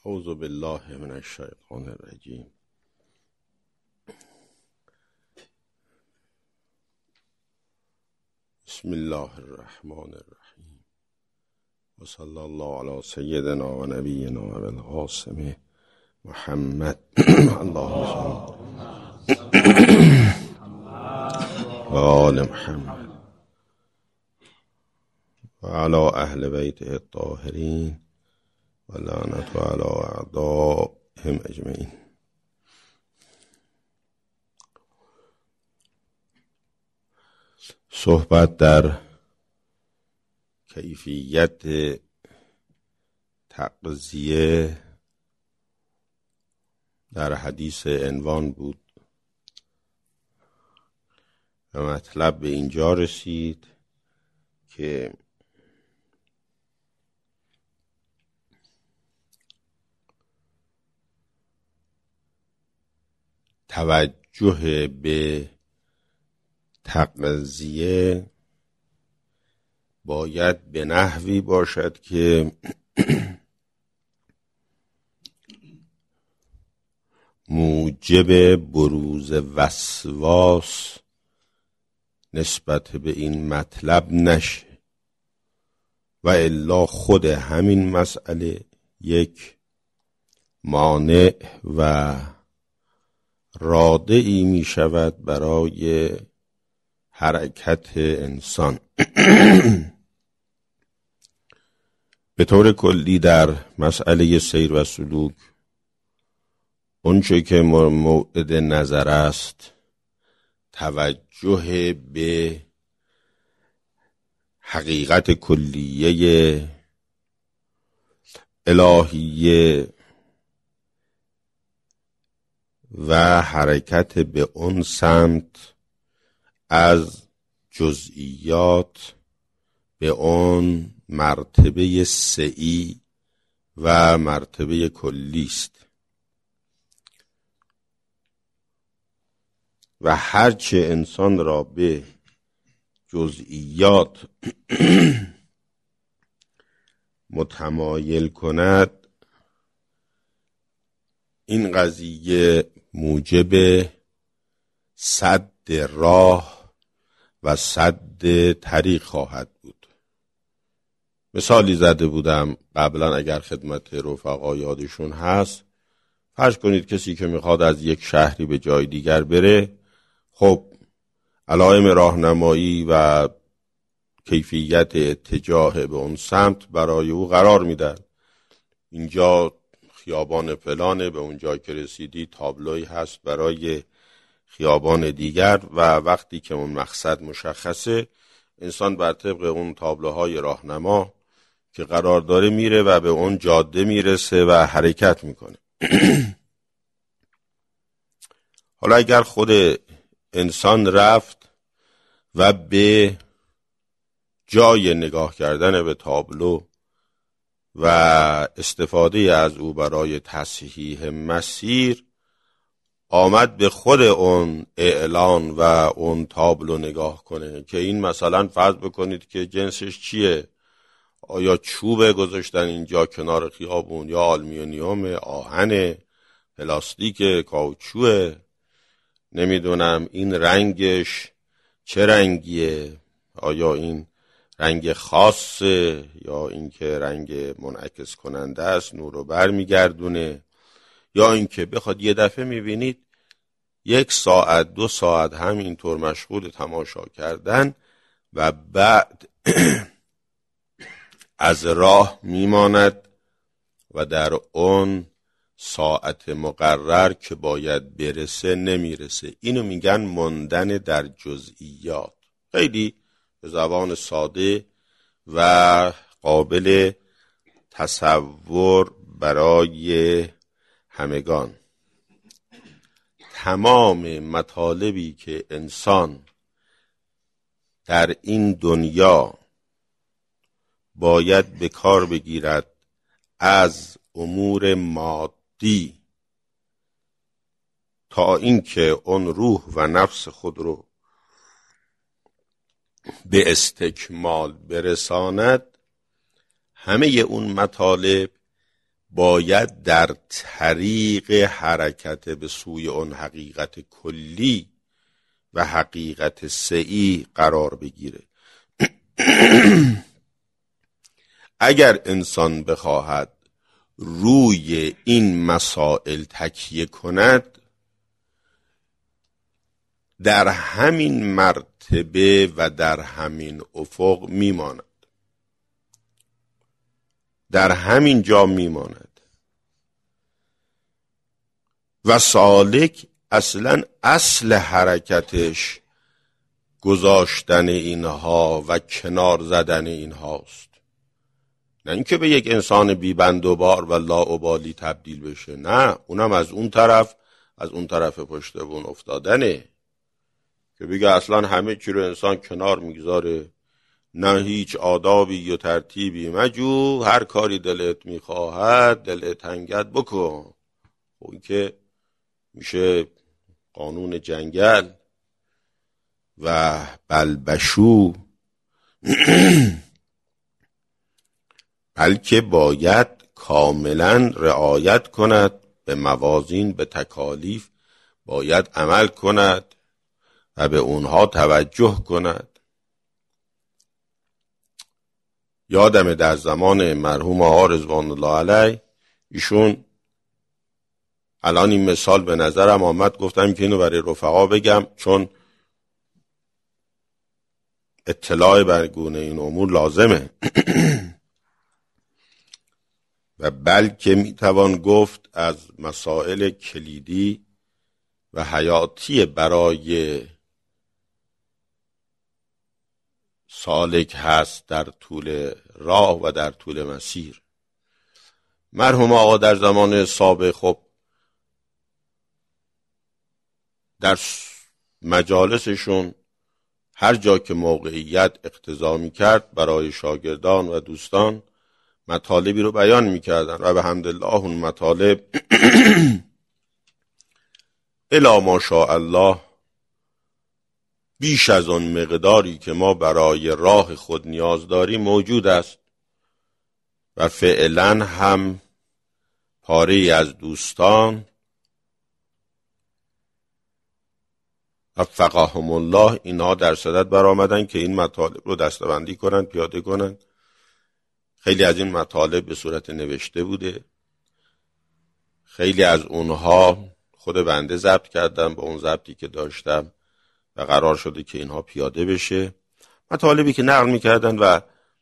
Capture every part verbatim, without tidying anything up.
اعوذ بالله من الشیطان الرجیم. بسم الله الرحمن الرحیم و صلی الله علی سیدنا و نبینا و القاسم محمد اللهم و آل محمد و علی اهل بیته الطاهرین و لعنت علی اعدائهم اجمعین. صحبت در کیفیت تغذیه در حدیث عنوان بود و مطلب به اینجا رسید که توجه به تغذیه باید به نحوی باشد که موجب بروز وسواس نسبت به این مطلب نشه و الا خود همین مسئله یک مانع و رادعی می شود برای حرکت انسان. به طور کلی در مسئله سیر و سلوک اونچه که موعد نظر است توجه به حقیقت کلیه الهیه و حرکت به اون سمت از جزئیات به اون مرتبه سعی و مرتبه کلی است و هرچه انسان را به جزئیات متمایل کند این قضیه موجب سد راه و سد طریق خواهد بود. مثالی زده بودم قبلا، اگر خدمت رفقا یادشون هست. فرض کنید کسی که میخواد از یک شهری به جای دیگر بره، خب علائم راهنمایی و کیفیت اتجاه به اون سمت برای او قرار میدن. اینجا خیابان فلانه، به اونجا که رسیدی تابلوی هست برای خیابان دیگر و وقتی که اون مقصد مشخصه انسان بر طبق اون تابلوهای راهنما که قرار داره میره و به اون جاده میرسه و حرکت میکنه. حالا اگر خود انسان رفت و به جای نگاه کردن به تابلو و استفاده از او برای تصحیح مسیر آمد به خود اون اعلان و اون تابلو نگاه کنه که این مثلا فرض بکنید که جنسش چیه، آیا چوبه گذاشتن اینجا کنار خیابون یا آلومینیوم، آهن، پلاستیک، کاوچوه، نمیدونم این رنگش چه رنگیه، آیا این رنگ خاصه یا اینکه رنگ منعکس کننده است نور رو برمیگردونه، یا اینکه بخواد یه دفعه میبینید یک ساعت دو ساعت همینطور مشغول تماشا کردن و بعد از راه میماند و در اون ساعت مقرر که باید برسه نمیرسه. اینو میگن ماندن در جزئیات. خیلی به زبان ساده و قابل تصور برای همگان. تمام مطالبی که انسان در این دنیا باید به کار بگیرد از امور مادی تا اینکه اون روح و نفس خود رو به استکمال برساند، همه اون مطالب باید در طریق حرکت به سوی اون حقیقت کلی و حقیقت سعی قرار بگیره. اگر انسان بخواهد روی این مسائل تکیه کند، در همین مرتبه و در همین افق میماند، در همین جا میماند و سالک اصلا اصل حرکتش گذاشتن اینها و کنار زدن اینهاست، نه اینکه به یک انسان بیبند و بار و لاابالی تبدیل بشه، نه، اونم از اون طرف از اون طرف پشت بون افتادنه که بگه اصلا همه چی رو انسان کنار میگذاره، نه هیچ آدابی و ترتیبی مجو، هر کاری دلت میخواهد دلت تنگت بکن. اون که میشه قانون جنگل و بلبشو. بلکه باید کاملا رعایت کند به موازین، به تکالیف باید عمل کند و به اونها توجه کند. یادمه در زمان مرحوم آقا رضوان الله علیه، ایشون الان این مثال به نظرم آمد، گفتم که اینو برای رفقا بگم چون اطلاع بر گونه این امور لازمه. و بلکه میتوان گفت از مسائل کلیدی و حیاتی برای سالک هست در طول راه و در طول مسیر. مرحوم آقا در زمان سابق خب در مجالسشون هر جا که موقعیت اقتضا می‌کرد برای شاگردان و دوستان مطالبی رو بیان می‌کردن و به حمدالله اون مطالب الا ماشاء الله بیش از اون مقداری که ما برای راه خود نیاز داریم موجود است و فعلا هم پاره‌ای از دوستان وفقهم الله اینا در صدد برآمدن که این مطالب رو دسته‌بندی کنن، پیاده کنن. خیلی از این مطالب به صورت نوشته بوده، خیلی از اونها خود بنده ضبط کردم با اون ضبطی که داشتم و قرار شده که اینها پیاده بشه. مطالبی که نقل میکردن و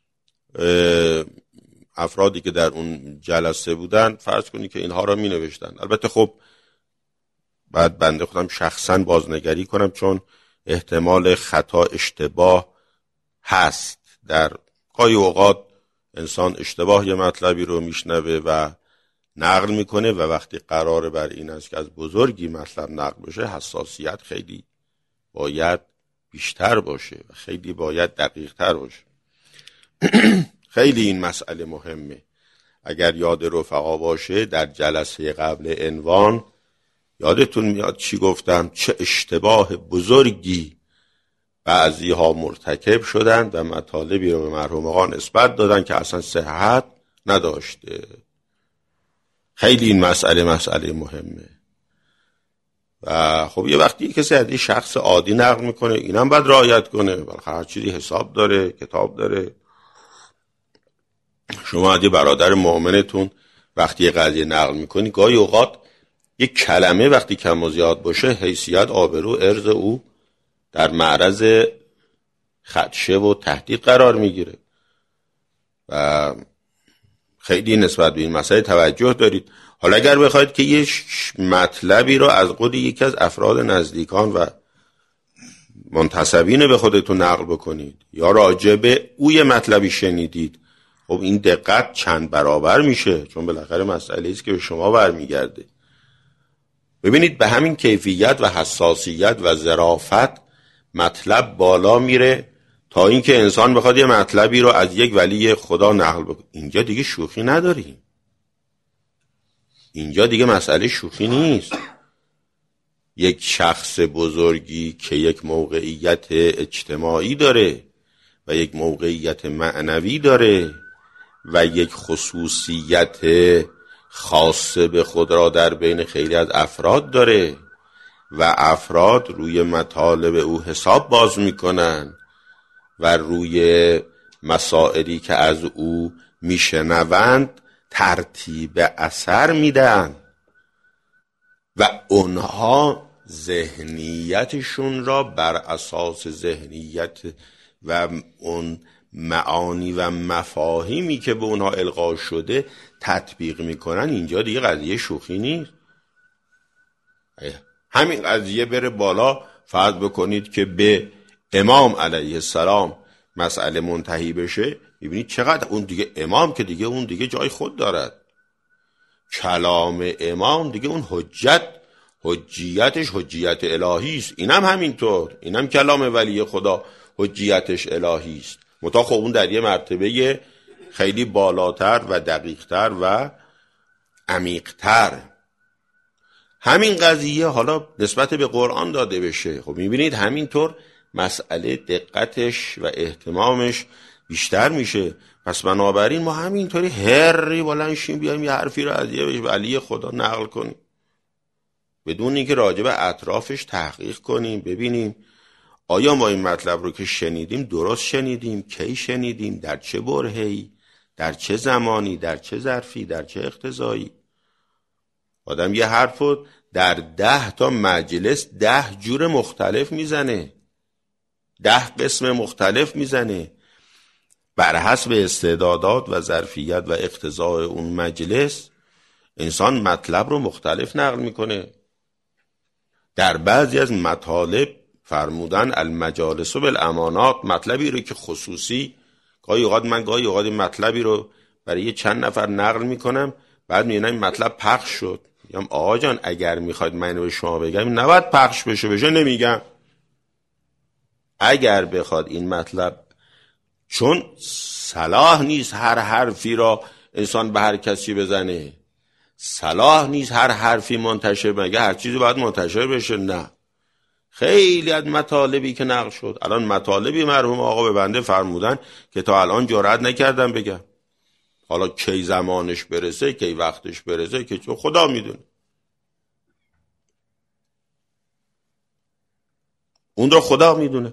افرادی که در اون جلسه بودن فرض کنی که اینها را می نوشتن. البته خب بعد بنده خودم شخصا بازنگری کنم چون احتمال خطا اشتباه هست. در گاهی اوقات انسان اشتباه یه مطلبی رو میشنوه و نقل میکنه و وقتی قراره بر این است که از بزرگی مطلب نقل بشه حساسیت خیلی باید بیشتر باشه و خیلی باید دقیق تر باشه. خیلی این مسئله مهمه. اگر یاد رفقا باشه در جلسه قبل عنوان یادتون میاد چی گفتم؟ چه اشتباه بزرگی بعضی ها مرتکب شدند و مطالبی رو به مرحوم آقا نسبت دادن که اصلا صحت نداشته. خیلی این مسئله مسئله مهمه و خب یه وقتی کسی از این شخص عادی نقل میکنه اینم باید رعایت کنه، بالاخره هر چیزی حساب داره، کتاب داره. شما عادی برادر مؤمنتون وقتی یه قضیه نقل میکنی گاهی اوقات یه کلمه وقتی کم و زیاد باشه حیثیت، آبرو، عرض او در معرض خدشه و تهدید قرار میگیره و خیلی نسبت به این مسئله توجه دارید. حالا اگر بخواید که یه مطلبی رو از قول یکی از افراد نزدیکان و منتسبین به خودتون نقل بکنید یا راجع به او یه مطلبی شنیدید، خب این دقت چند برابر میشه چون بالاخره مسئله است که به شما برمیگرده. ببینید به همین کیفیت و حساسیت و ظرافت مطلب بالا میره تا اینکه انسان بخواد یه مطلبی رو از یک ولی خدا نقل بکنه. اینجا دیگه شوخی نداریم، اینجا دیگه مسئله شوخی نیست. یک شخص بزرگی که یک موقعیت اجتماعی داره و یک موقعیت معنوی داره و یک خصوصیت خاصه به خود را در بین خیلی از افراد داره و افراد روی مطالب او حساب باز میکنن و روی مسائلی که از او میشنوند ترتیب اثر میدن و اونها ذهنیتشون را بر اساس ذهنیت و اون معانی و مفاهیمی که به اونها القا شده تطبیق میکنن. اینجا دیگه قضیه شوخی نیست. همین قضیه بره بالا، فرض بکنید که به امام علیه السلام مسئله منتهی بشه، ببینید چقدر اون دیگه امام که دیگه اون دیگه جای خود دارد. کلام امام دیگه اون حجت حجیتش حجیت الهی است. اینم همینطور، اینم کلام ولی خدا حجیتش الهی است، متا خب اون در یه مرتبه خیلی بالاتر و دقیقتر و عمیقتر. همین قضیه حالا نسبت به قرآن داده بشه، خب میبینید همینطور مسئله دقتش و اهتمامش بیشتر میشه. پس بنابراین ما همینطوری هری بلند شیم بیایم یه حرفی رو از یه ولی خدا نقل کنیم بدون اینکه راجع به اطرافش تحقیق کنیم، ببینیم آیا ما این مطلب رو که شنیدیم درست شنیدیم، کی شنیدیم، در چه برهه‌ای، در چه زمانی، در چه ظرفی، در چه اقتضایی. آدم یه حرف رو در ده تا مجلس ده جور مختلف میزنه، ده قسم مختلف میزنه، بر حسب استعدادات و ظرفیت و اقتضای اون مجلس انسان مطلب رو مختلف نقل میکنه. در بعضی از مطالب فرمودن المجالس بالامانات، مطلبی رو که خصوصی گاهی اوقات من گاهی اوقات مطلبی رو برای چند نفر نقل میکنم، بعد میبینم این مطلب پخش شد، میگم آقا جان اگر میخواید من رو به شما بگم نباید پخش بشه بشه نمیگم. اگر بخواد این مطلب، چون صلاح نیست هر حرفی را انسان به هر کسی بزنه، صلاح نیست هر حرفی منتشر بگه، هر چیزی باید منتشر بشه، نه. خیلی از مطالبی که نقل شد، الان مطالبی مرحوم آقا به بنده فرمودن که تا الان جرئت نکردم بگم. حالا کی زمانش برسه، کی وقتش برسه، که چون خدا میدونه، اون رو خدا میدونه.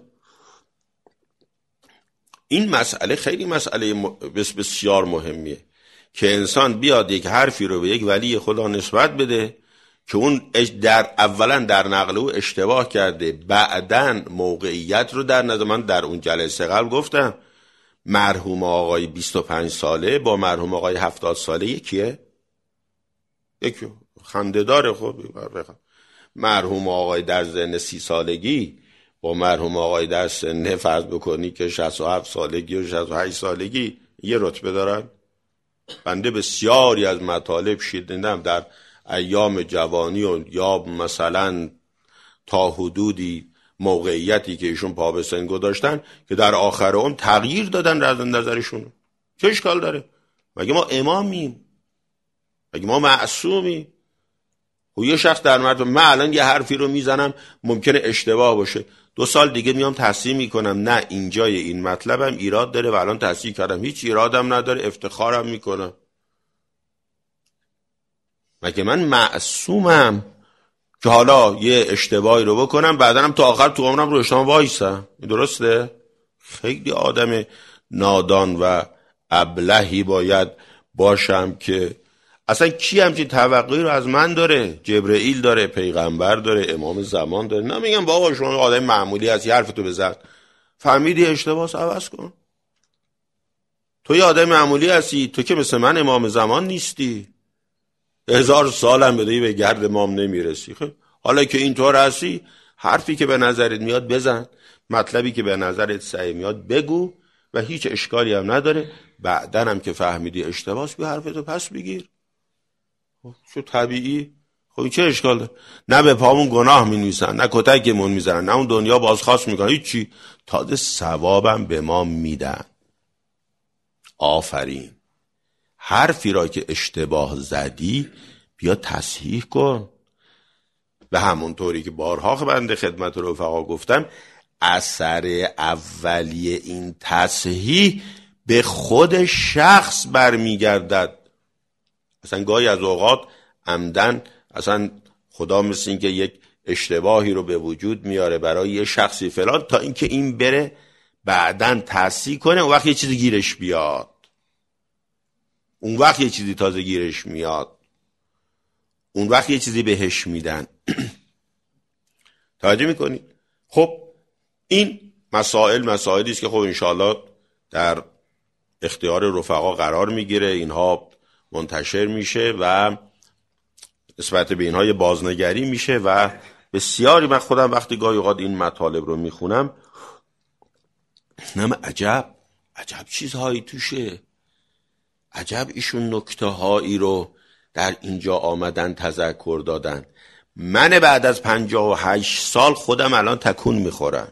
این مسئله خیلی مسئله بسیار مهمیه که انسان بیاد یک حرفی رو به یک ولی خدا نسبت بده که اون در اولا در نقل او اشتباه کرده، بعدن موقعیت رو در نظر. من در اون جلسه قبل گفتم مرحوم آقای بیست و پنج ساله با مرحوم آقای هفتاد ساله یکیه؟ یکی خنده داره. خب مرحوم آقای در سن سی سالگی با مرحوم آقای در سن فرض بکنی که شصت و هفت سالگی و شصت و هشت سالگی یه رتبه دارن. بنده بسیاری از مطالب شنیدم در ایام جوانی و یا مثلا تا حدودی موقعیتی که ایشون پا به سن گذاشتن که در آخر اون تغییر دادن از نظرشون. چه اشکال داره؟ مگه ما امامیم؟ مگه ما معصومیم؟ و یه شخص در مرد من الان یه حرفی رو میزنم ممکنه اشتباه باشه، دو سال دیگه میام تصحیح میکنم نه اینجای این مطلبم ایراد داره و الان تصحیح کردم، هیچ ایرادم نداره، افتخارم میکنم. مگه من معصومم که حالا یه اشتباهی رو بکنم بعدنم تا آخر تو عمرم رو اشتباه وایسم؟ درسته؟ خیلی آدم نادان و ابلهی باید باشم که اصلا کی همچین توقعی رو از من داره؟ جبرئیل داره، پیغمبر داره، امام زمان داره. نمیگم بابا شما آدم معمولی هستی حرفتو بزن، فهمیدی اشتباهس عوض کن. تو یه آدم معمولی هستی، تو که مثل من امام زمان نیستی، هزار سالم بدهی به گرد امام نمیرسی. خب حالا که اینطور هستی حرفی که به نظرت میاد بزن، مطلبی که به نظرت صحیح میاد بگو و هیچ اشکالی هم نداره. بعدن هم که فهمیدی اشتباهس بیا حرفتو پس بگیر. شو طبیعی. خب این چه اشکال داره؟ نه به پامون گناه می نویسن، نه کتکمون میزنن، نه اون دنیا بازخواست میکنن، هیچی. تازه ثوابم به ما میدن. آفرین. حرفی را که اشتباه زدی بیا تصحیح کن. به همون طوری که بارها بنده خدمت رفقا گفتم، اثر اولیه این تصحیح به خود شخص برمیگردد. اصلا گاهی از اوقات عمدن اصلا خدا مثل این که یک اشتباهی رو به وجود میاره برای یه شخصی فلان تا اینکه این بره بعدن تصحیح کنه، اون وقت یه چیزی گیرش بیاد، اون وقت یه چیزی تازه گیرش میاد، اون وقت یه چیزی بهش میدن. توجه میکنی؟ خب این مسائل مسائلی است که خب انشاءالله در اختیار رفقا قرار میگیره، اینها منتشر میشه و نسبت به اینها یه بازنگری میشه و بسیاری. من خودم وقتی گاهی اوقات این مطالب رو میخونم نم عجب عجب چیزهایی توشه، عجب ایشون نکته هایی رو در اینجا آمدن تذکر دادن. من بعد از پنجاه و هشت سال خودم الان تکون میخورم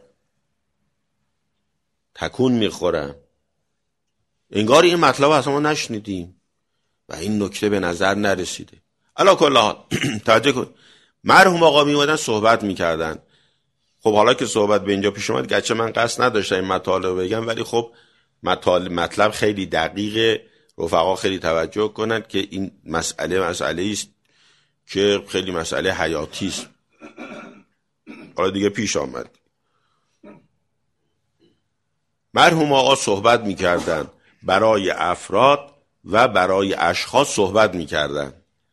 تکون میخورم انگار این مطلب اصلا ما نشنیدیم و این نکته به نظر نرسیده. علا کل حال توجه کن، مرحوم آقا میومدن صحبت میکردن. خب حالا که صحبت به اینجا پیش اومد، گرچه من قصد نداشتم این مطالب بگم، ولی خب مطالب مطلب خیلی دقیقه، رفقا خیلی توجه کنند که این مسئله مسئله است که خیلی مسئله حیاتی است. حالا دیگه پیش آمد. مرحوم آقا صحبت میکردن برای افراد و برای اشخاص صحبت میکردن.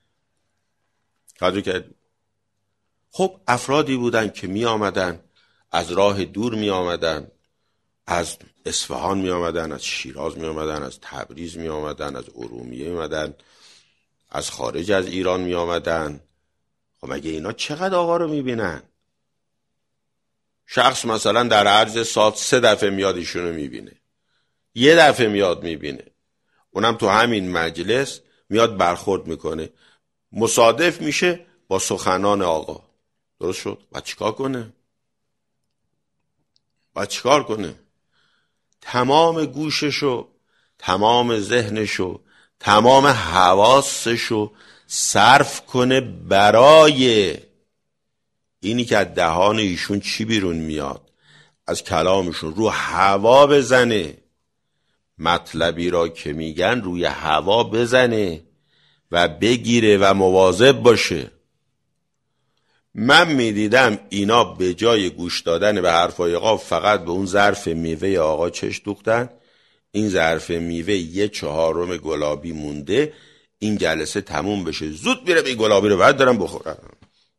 توجه کرد؟ خب افرادی بودن که می آمدن از راه دور، می آمدن از اصفهان، می آمدن از شیراز، می آمدن از تبریز، می آمدن از ارومیه، می آمدن از خارج از ایران، می آمدن. خب مگه اینا چقدر آقا رو می بینن؟ شخص مثلا در عرض سال سه دفعه میاد ایشونو می بینه، یه دفعه میاد می بینه، اونم تو همین مجلس میاد برخورد میکنه، مصادف میشه با سخنان آقا. درست شد؟ باید چیکار کنه؟ باید چیکار کنه؟ تمام گوششو، تمام ذهنشو، تمام حواسشو صرف کنه برای اینی که از دهان ایشون چی بیرون میاد، از کلامشون رو هوا بزنه، مطلبی را که میگن روی هوا بزنه و بگیره و مواظب باشه. من میدیدم اینا به جای گوش دادن به حرفای آقا فقط به اون ظرف میوه آقا چش دوختن. این ظرف میوه یه چهارم گلابی مونده، این جلسه تموم بشه زود میره این گلابی رو بعد دارم بخورم.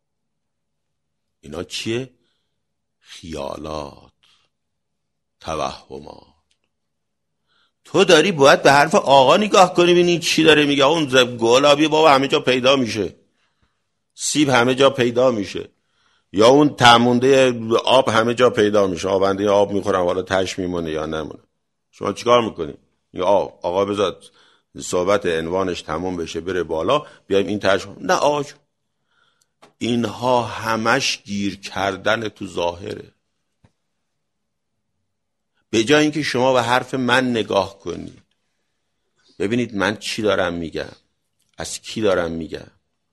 اینا چیه؟ خیالات، توهمات. تو داری باید به حرف آقا نگاه کنی ببینی چی داره میگه. اون گلابی بابا همه جا پیدا میشه، سیب همه جا پیدا میشه، یا اون تمونده آب همه جا پیدا میشه. آبنده آب میخورم حالا تش میمونه یا نمونه. شما چیکار میکنی؟ یا آقا بذار صحبت عنوانش تموم بشه بره بالا بیایم این تش. نه آقا، اینها همش گیر کردن تو ظاهره. به جای اینکه شما به حرف من نگاه کنید ببینید من چی دارم میگم، از کی دارم میگم،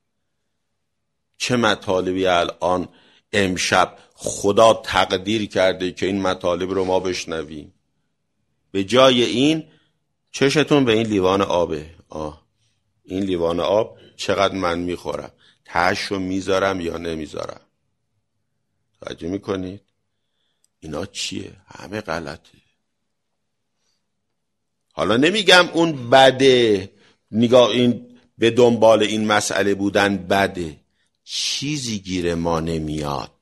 چه مطالبی الان امشب خدا تقدیر کرده که این مطالب رو ما بشنویم. به جای این چشتون به این لیوان آبه. آه این لیوان آب چقدر من میخورم، تهش رو میذارم یا نمیذارم. توجه میکنید؟ اینا چیه؟ همه غلطه. حالا نمیگم اون بده، نگاه این به دنبال این مسئله بودن بده. چیزی گیر ما نمیاد،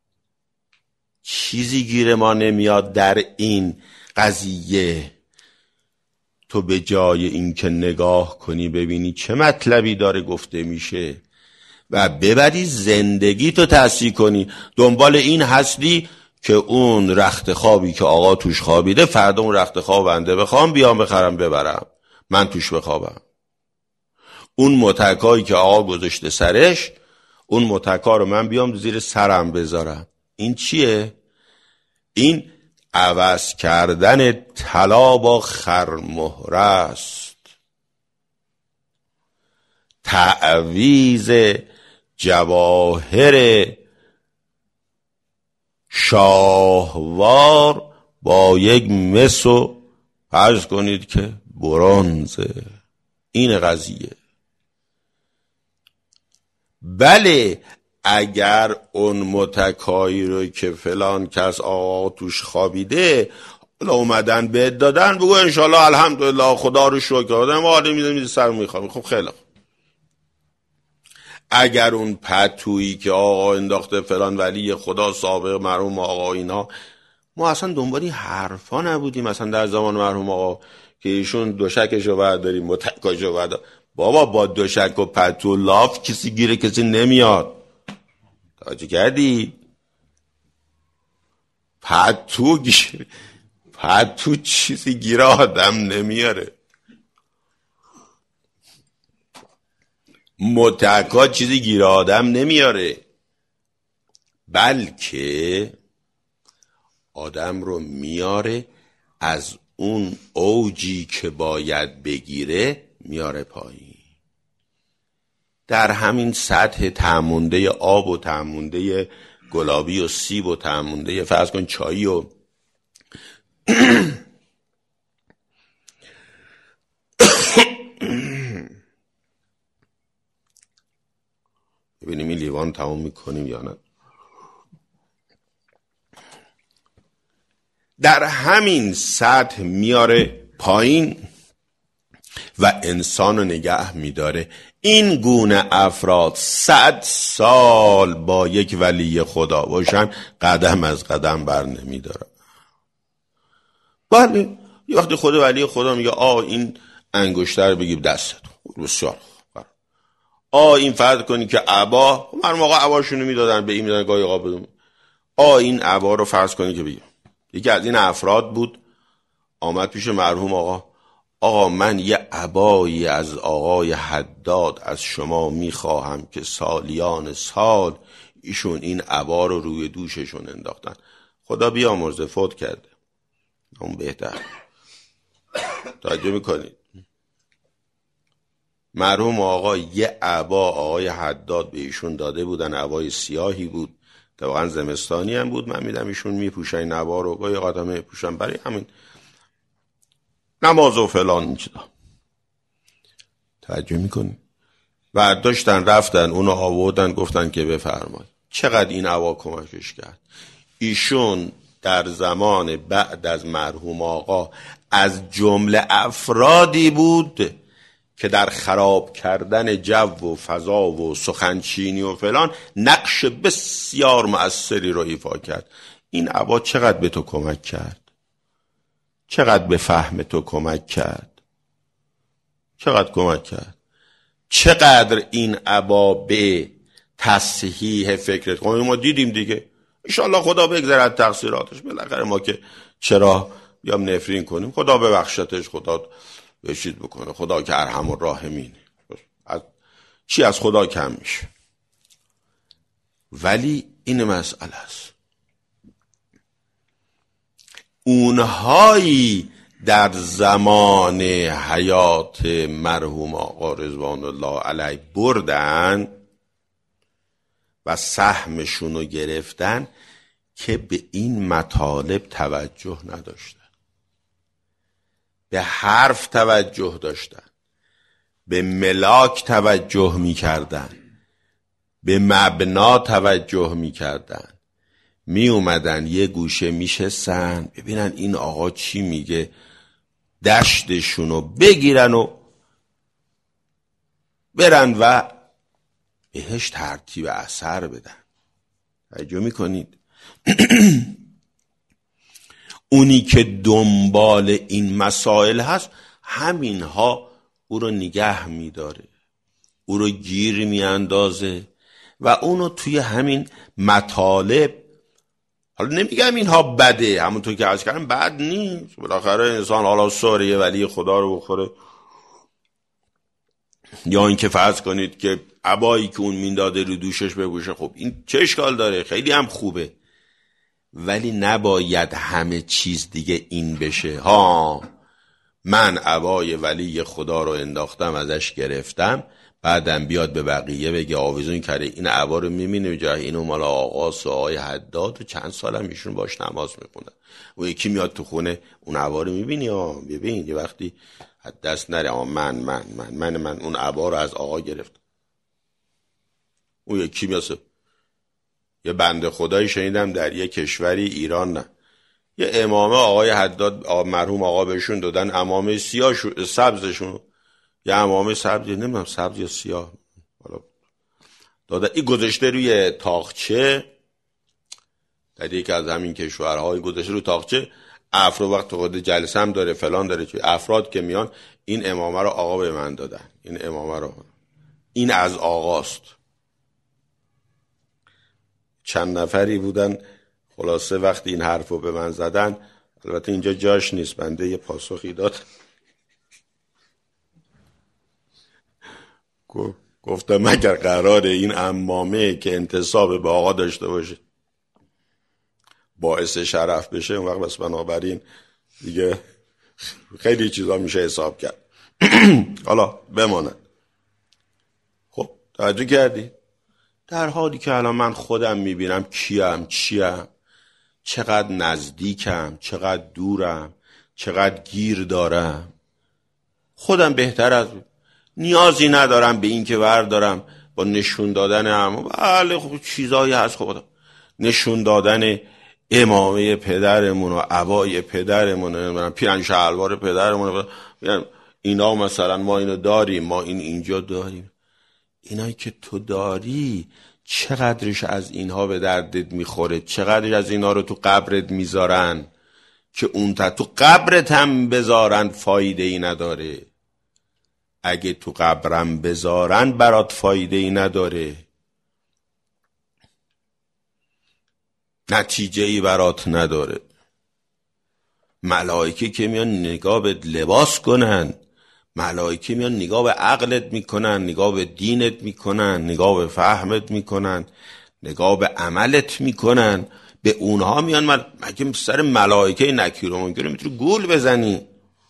چیزی گیر ما نمیاد در این قضیه. تو به جای این که نگاه کنی ببینی چه مطلبی داره گفته میشه و ببری زندگی تو تصحیح کنی، دنبال این هستی که اون رخت خوابی که آقا توش خوابیده فردا اون رخت خواب بنده بخوام بیام بخرم ببرم من توش بخوابم. اون متکایی که آقا گذاشته سرش، اون متکا رو من بیام زیر سرم بذارم. این چیه؟ این عوض کردن طلا با خرمهره است، تعویض جواهر شاهوار با یک مس و فرض کنید که برنزه. این قضیه بله اگر اون متکایی رو که فلان کس آقا توش خوابیده حالا اومدن بهت دادن، بگو انشالله الحمدلله خدا رو شکر آدم آدم میده میده سر میخوام. خب خیلی خوب. اگر اون پتویی که آقا انداخته فلان ولی خدا سابق مرحوم آقا اینا، ما اصلا دنبال این حرفا نبودیم مثلا در زمان مرحوم آقا که ایشون دوشکشو برداریم متکاشو بردار. بابا با دوشک و پتو لاف کسی گیره کسی نمیاد. توجه کردی؟ پتو گیره پتو چیزی گیره آدم نمیاره. متکا چیزی گیره آدم نمیاره، بلکه آدم رو میاره از اون اوجی که باید بگیره میاره پایین. در همین سطح تعمونده آب و تعمونده گلابی و سیب و تعمونده فرض کن چایی و ببینیم این لیوان تمام میکنیم یا نه. در همین سطح میاره پایین و انسان رو نگه میداره. این گونه افراد صد سال با یک ولی خدا باشن قدم از قدم بر نمیدارن. بله یه وقتی خود ولی خدا میگه آ این انگشتر بگیر دستت، بسیار خوب. آ این فرض کنی که عبا، مرحوم آقا عباشونو میدادن به این میدادن گاهی آقا بدون، آ این عبا رو فرض کنی که بگیر. یکی از این افراد بود آمد پیش مرحوم آقا، آقا من یه عبایی از آقای حداد از شما میخواهم که سالیان سال ایشون این عبا رو روی دوششون انداختن، خدا بیامرزه فوت کرده. اون بهتر توجه میکنید. مرحوم آقا یه عبا آقای حداد به ایشون داده بودن، عبای سیاهی بود طبعا زمستانی هم بود، من میدم ایشون میپوشن این عبا رو، گاهی قدم میپوشن برای همین نماز و فلان این چیزا. توجه میکنی؟ برداشتن رفتن اونو آوردن گفتن که بفرمایید. چقدر این عبا کمکش کرد. ایشون در زمان بعد از مرحوم آقا از جمله افرادی بود که در خراب کردن جو و فضا و سخنچینی و فلان نقش بسیار مؤثری رو ایفا کرد. این عبا چقدر به تو کمک کرد، چقدر به فهم تو کمک کرد، چقدر کمک کرد، چقدر این عبا به تصحیح فکرت. ما دیدیم دیگه، انشالله خدا بگذرد تقصیراتش، بالاخره ما که چرا بیام نفرین کنیم، خدا ببخشتش، خدا بشید بکنه، خدا که ارحم الراحمینه، از چی از خدا کم میشه. ولی این مسئله است، اونهایی در زمان حیات مرحوم آقا رضوان الله علیه بردن و سهمشون رو گرفتن که به این مطالب توجه نداشتن، به حرف توجه داشتن، به ملاک توجه میکردن، به مبنا توجه میکردن، می اومدن یه گوشه میشستن ببینن این آقا چی میگه، دشتشونو بگیرن و برن و بهش ترتیب اثر بدن. توجه میکنید؟ اونی که دنبال این مسائل هست همینها او رو نگه میداره، او رو گیر میاندازه و اونو توی همین مطالب، حالا نمیگم اینها بده، همونطور که عرض کردم بد نیست، بالاخره انسان حالا سوره ولی خدا رو بخوره، یا اینکه فرض کنید که عبایی که اون مینداده رو دوشش بپوشه، خب این چه اشکال داره، خیلی هم خوبه، ولی نباید همه چیز دیگه این بشه. ها من عبای ولی خدا رو انداختم ازش گرفتم، بعدم بیاد به بقیه بگه آویزون کرده این عبا رو میبینه جای اینو مال آقاس و آقای حداد و چند سالم ایشون باش نماز میخونن، و یکی میاد تو خونه اون عبا رو میبینی، ها ببین یه وقتی دست نره، من من من من من اون عبا رو از آقا گرفتم. اون یکی مثل یه بنده خدایی شنیدم در یه کشوری، ایران نه، یه امامه آقای حداد مرحوم آقا بهشون دادن عمامه سیاه سبزشون، یه عمامه سبز نمیدونم سبز یا سیاه حالا دادن، این گذاشته روی تاقچه در یکی از همین کشورهای، گذاشته روی تاقچه. افراد وقت خود جلسه هم داره فلان داره، چه افراد که میان این امامه رو آقا به من دادن، این امامه رو، این از آقاست. چند نفری بودن خلاصه وقتی این حرفو به من زدن، البته اینجا جاش نیست بنده یه پاسخی داد، گفتم اگر قراره این عمامه که انتساب به آقا داشته باشه باعث شرف بشه، اون وقت بس بنابراین دیگه خیلی چیزا میشه حساب کرد. حالا بماند. خب توجه کردی؟ در حالی که الان من خودم میبینم کیم چیم، چقدر نزدیکم چقدر دورم، چقدر گیر دارم، خودم بهتر از نیازی ندارم به این که بردارم با نشون دادن هم بله خب چیزایی هست، خب نشون دادن امامه پدرمون و عبای پدرمون، پیرن شلوار پدرمون، اینا مثلا ما اینو داریم، ما این اینجا داریم. اینایی که تو داری چقدرش از اینها به دردت میخوره، چقدرش از اینها رو تو قبرت میذارن که اون تا تو قبرت هم بذارن فایده ای نداره. اگه تو قبرم بذارن برات فایده ای نداره، نتیجه ای برات نداره. ملائکه که میان نگاه به لباس کنن، ملائکه میان نگاه به عقلت میکنن، نگاه به دینت میکنن، نگاه به فهمت میکنن، نگاه به عملت میکنن، به اونها میان. مگه سر ملائکه نکیر و منکر میتونی گول بزنی؟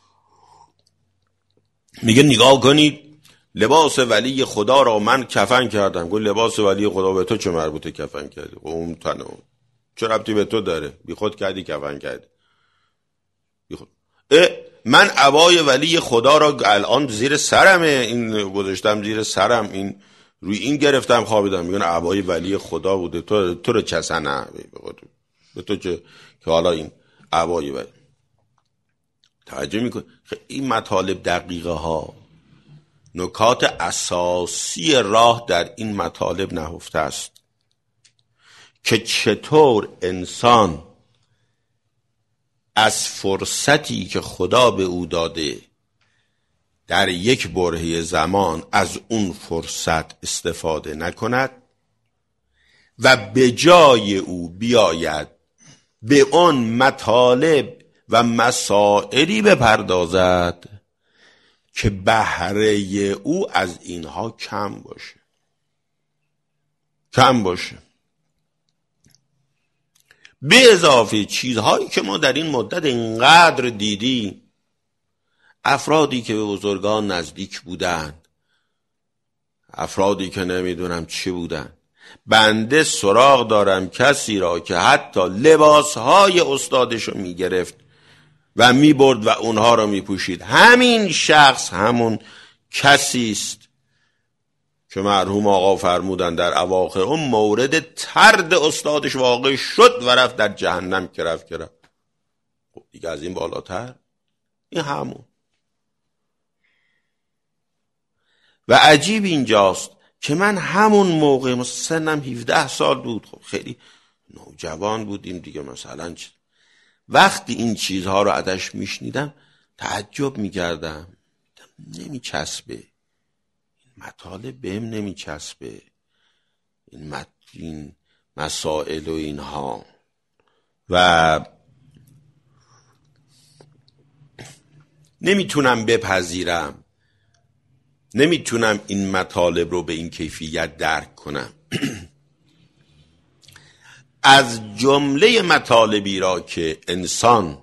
میگه نگاه کنید لباس ولی خدا را من کفن کردم. گفت لباس ولی خدا به تو چه مربوطه کفن کردی؟ اون تنه چه ربطی به تو داره؟ بی خود کردی کفن کردی بی خود. من عبای ولی خدا را الان زیر سرمه، این گذاشتم زیر سرم، این روی این گرفتم خوابیدم. میگن عبای ولی خدا بوده، تو تو رو چسنه به تو چه که حالا این عبای ولی. توجه میکن این مطالب دقیقه ها، نکات اساسی راه در این مطالب نهفته است که چطور انسان از فرصتی که خدا به او داده در یک برهه زمان از اون فرصت استفاده نکند و به جای او بیاید به اون مطالب و مسائلی بپردازد که بهره او از اینها کم باشه کم باشه به اضافه چیزهایی که ما در این مدت اینقدر دیدیم. افرادی که به بزرگان نزدیک بودند، افرادی که نمیدونم چی بودند. بنده سراغ دارم کسی را که حتی لباسهای استادشو میگرفت و میبرد و اونها رو میپوشید. همین شخص همون کسی است که مرحوم آقا فرمودن در اواخر اون مورد طرد استادش واقع شد و رفت در جهنم که رفت که رفت. خب دیگه از این بالاتر این همون. و عجیب اینجاست که من همون موقع سنم هفده سال بود، خب خیلی نوجوان بودیم دیگه، مثلا وقتی این چیزها رو ازش میشنیدم تعجب میکردم، نمیچسبه این مطالب بهم، نمیچسبه این, مط... این مسائل و اینها، و نمیتونم بپذیرم، نمیتونم این مطالب رو به این کیفیت درک کنم. از جمله مطالبی را که انسان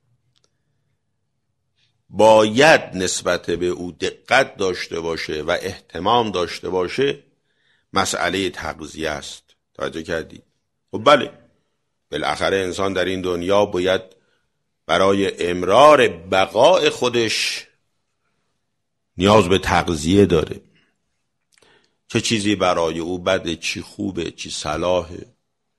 باید نسبت به او دقت داشته باشه و اهتمام داشته باشه مسئله تغذیه است. توجه کردی؟ خب بله، بالاخره انسان در این دنیا باید برای امرار بقای خودش نیاز به تغذیه داره. چه چیزی برای او بده، چی خوبه، چی صلاحه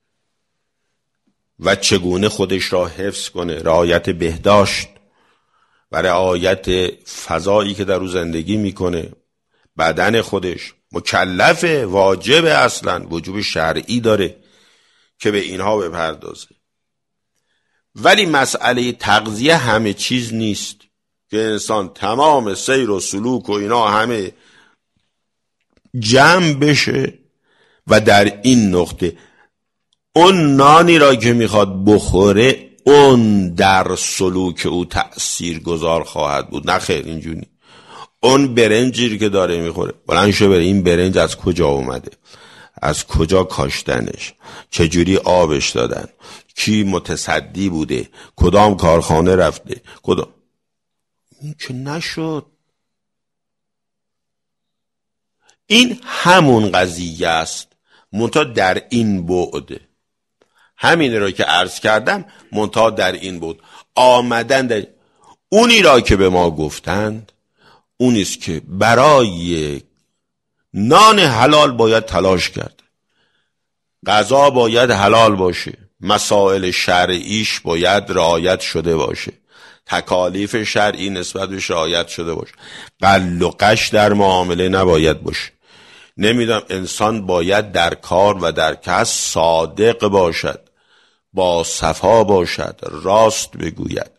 و چگونه خودش را حفظ کنه، رعایت بهداشت و رعایت فضایی که در او زندگی میکنه. بدن خودش مکلفه، واجبه، اصلا وجوب شرعی داره که به اینها بپردازه. ولی مسئله تغذیه همه چیز نیست که انسان تمام سیر و سلوک و اینا همه جمع بشه و در این نقطه اون نانی را که میخواد بخوره اون در سلوک او تأثیر گذار خواهد بود. نه خیر، اینجوری. اون برنجی که داره میخوره، بلند شو بره این برنج از کجا اومده، از کجا کاشتنش، چجوری آبش دادن، کی متصدی بوده، کدام کارخانه رفته، کدام. این که نشد. این همون قضیه است، منتها در این بعد. همین را که عرض کردم منتها در این بود. آمدن در اونی را که به ما گفتند اونیست که برای نان حلال باید تلاش کرد، غذا باید حلال باشه، مسائل شرعیش باید رعایت شده باشه، تکالیف شرعی نسبت بهش رعایت شده باشه، قل و قش در معامله نباید باشه. نمیدونم، انسان باید در کار و در کسب صادق باشد، با صفا باشد، راست بگوید،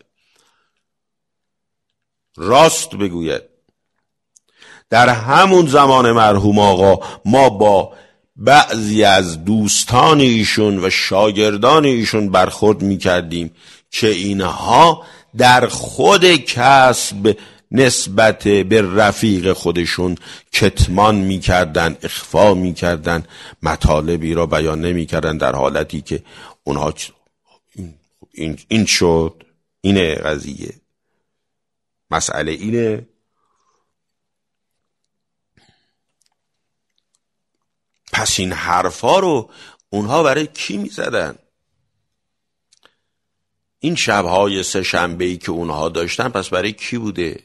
راست بگوید. در همون زمان مرحوم آقا ما با بعضی از دوستان ایشون و شاگردان ایشون برخورد میکردیم که اینها در خود کسب نسبت به رفیق خودشون کتمان میکردن، اخفا میکردن، مطالبی را بیان نمیکردن، در حالتی که اونها این, این شد. اینه قضیه، مسئله اینه. پس این حرفا رو اونها برای کی میزدن؟ این شبهای سه شنبه‌ای که اونها داشتن پس برای کی بوده؟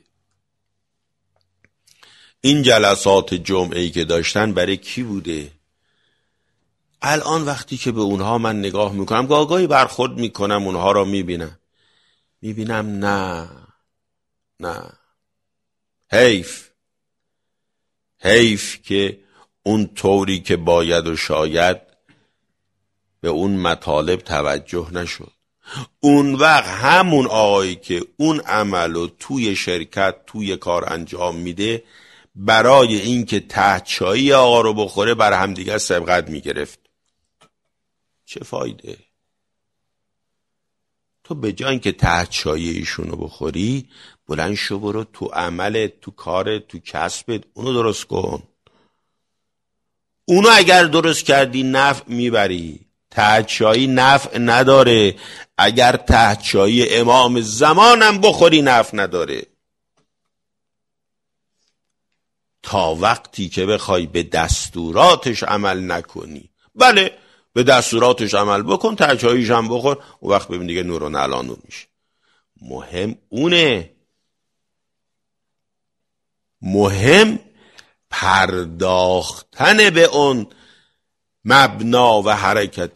این جلسات جمعه‌ای که داشتن برای کی بوده؟ الان وقتی که به اونها من نگاه میکنم، گاهی برخورد میکنم اونها را میبینم میبینم نه نه حیف حیف که اون طوری که باید و شاید به اون مطالب توجه نشد. اون وقت همون آقایی که اون عملو توی شرکت توی کار انجام میده، برای اینکه ته چایی آقا رو بخوره بر همدیگه سبقت میگرفت. چه فایده؟ تو به جای اینکه ته چایی ایشونو بخوری، بلند شو برو تو عملت، تو کارت، تو کسبت اونو درست کن. اونو اگر درست کردی نفع میبری. تهچایی نفع نداره. اگر تهچایی امام زمانم بخوری نفع نداره. تا وقتی که بخوای به دستوراتش عمل نکنی. بله به دستوراتش عمل بکن، تهچاییش هم بخور، اون وقت ببین دیگه نور و نعلا نور میشه. مهم اونه. مهم پرداختن به اون مبنا و حرکت.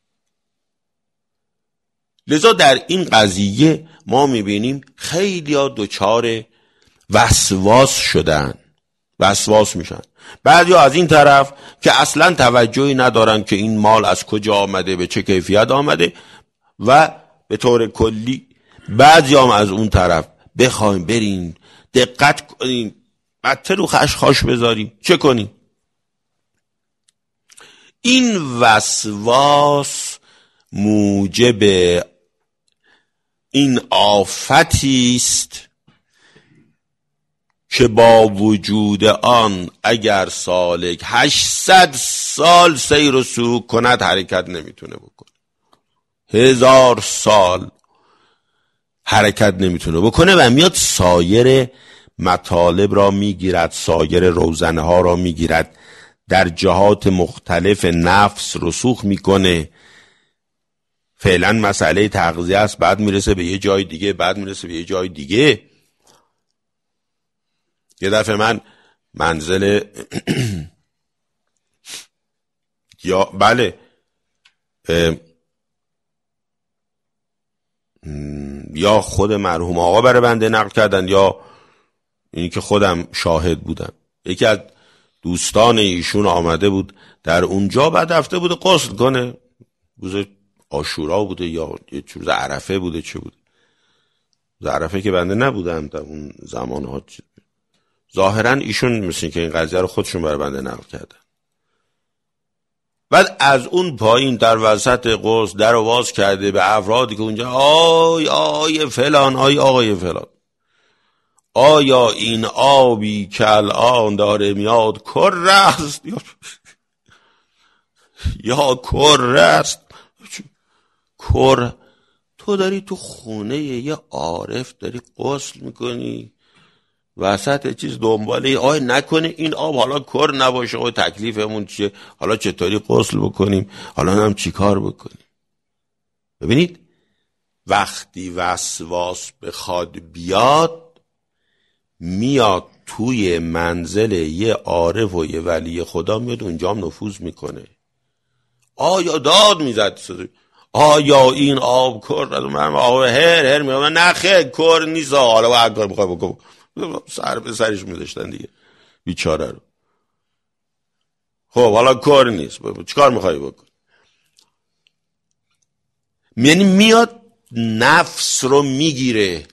لذا در این قضیه ما میبینیم خیلی ها دچار وسواس شدن، وسواس میشن. بعضی ها از این طرف که اصلا توجهی ندارن که این مال از کجا آمده، به چه کیفیت آمده، و به طور کلی بعضی هم از اون طرف بخوایم بریم دقت کنیم، بطه رو خشخاش بذاریم، چه کنیم؟ این وسواس موجب این آفتی است که با وجود آن اگر سالک هشتصد سال سیر و سلوک کند حرکت نمیتونه بکنه. هزار سال حرکت نمیتونه بکنه و میاد سایر مطالب را میگیرد، سایر روزنه ها را میگیرد، در جهات مختلف نفس رسوخ میکنه. فعلا مسئله تغذیه است، بعد میرسه به یه جای دیگه، بعد میرسه به یه جای دیگه. یه دفعه من منزل یا بله یا خود مرحوم آقا برای بنده نقل کردن یا اینی که خودم شاهد بودم. یکی از دوستان ایشون آمده بود در اونجا، بعد رفته بوده غسل کنه، روز عاشورا بوده یا یه روز عرفه بوده، چه بوده، روز عرفه که بنده نبودم در اون زمانها. ظاهرا ایشون مثل که این قضیه رو خودشون برای بنده نقل کردن. بعد از اون پایین در وسط غسل در واز کرده به افرادی که اونجا آی آی فلان، آی آقای فلان، آیا این آبی که الان داره میاد کره است یا یا کره است؟ کره؟ تو داری تو خونه یه عارف داری غسل میکنی، وسط چیز دنباله آی نکنه این آب حالا کر نباشه، آی تکلیفمون چیه، حالا چطوری غسل بکنیم، حالا هم چی کار بکنیم. ببینید وقتی وسواس بخواد بیاد، میاد توی منزل یه عارف و یه ولی خدا، میاد اونجا هم نفوذ میکنه. آیا داد میزد، آیا این آب کر؟ من آب هر هر میگم نه خیر کر نیست، حالا با هر کار بخوای بکن، سر به سرش میذاشتن دیگه بیچاره رو. خب حالا کار نیست، چیکار میخوای بکن؟ یعنی میاد نفس رو میگیره.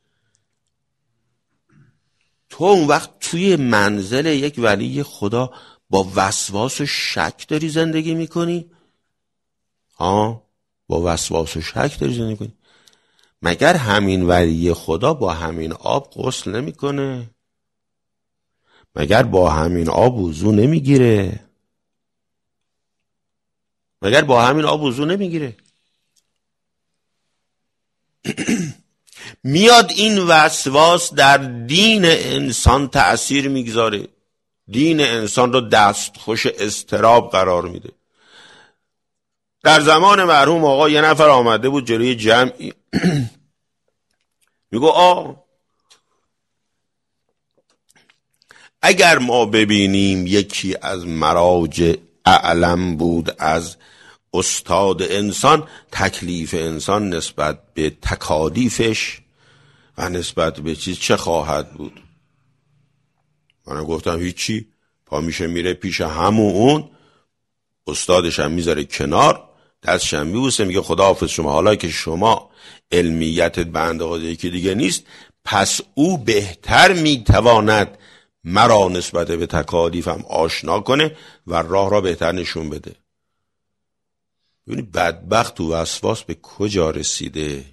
تو اون وقت توی منزل یک ولی خدا با وسواس و شک داری زندگی میکنی؟ ها، با وسواس و شک داری زندگی میکنی؟ مگر همین ولی خدا با همین آب غسل نمیکنه؟ مگر با همین آب وضو نمیگیره؟ مگر با همین آب وضو نمیگیره؟ میاد این وسواس در دین انسان تأثیر میگذاره، دین انسان رو دستخوش اضطراب قرار میده. در زمان مرحوم آقا یه نفر آمده بود جلوی جمعی میگو آ اگر ما ببینیم یکی از مراجع اعلم بود از استاد انسان، تکلیف انسان نسبت به تکالیفش و نسبت به چیز چه خواهد بود؟ من گفتم هیچی، پا میشه میره پیش همون اون استادش هم میذاره کنار، دستش هم میبوسه، میگه خداحافظ شما، حالا که شما علمیتت به اندازه یکی دیگه نیست، پس او بهتر میتواند مرا نسبت به تکالیفم آشنا کنه و راه را بهتر نشون بده. ببینید بدبخت تو وسواس به کجا رسیده.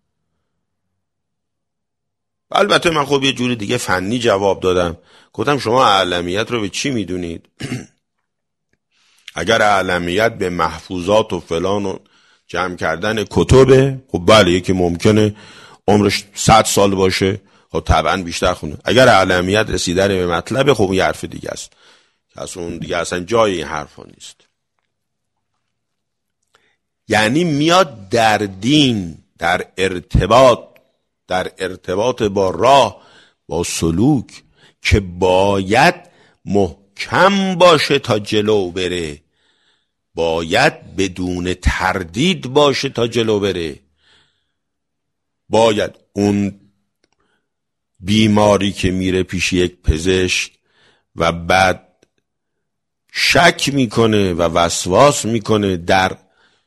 البته من خب یه جوری دیگه فنی جواب دادم، گفتم شما اعلمیت رو به چی میدونید؟ اگر اعلمیت به محفوظات و فلان و جمع کردن کتبه، خب بله یکی ممکنه عمرش صد سال باشه، خب طبعا بیشتر خونه. اگر اعلمیت رسیدن به مطلب، خب یه حرف دیگه است که اصلا اون دیگه اصلا جای این حرفا نیست. یعنی میاد در دین، در ارتباط در ارتباط با راه، با سلوک که باید محکم باشه تا جلو بره، باید بدون تردید باشه تا جلو بره. باید اون بیماری که میره پیش یک پزشک و بعد شک میکنه و وسواس میکنه در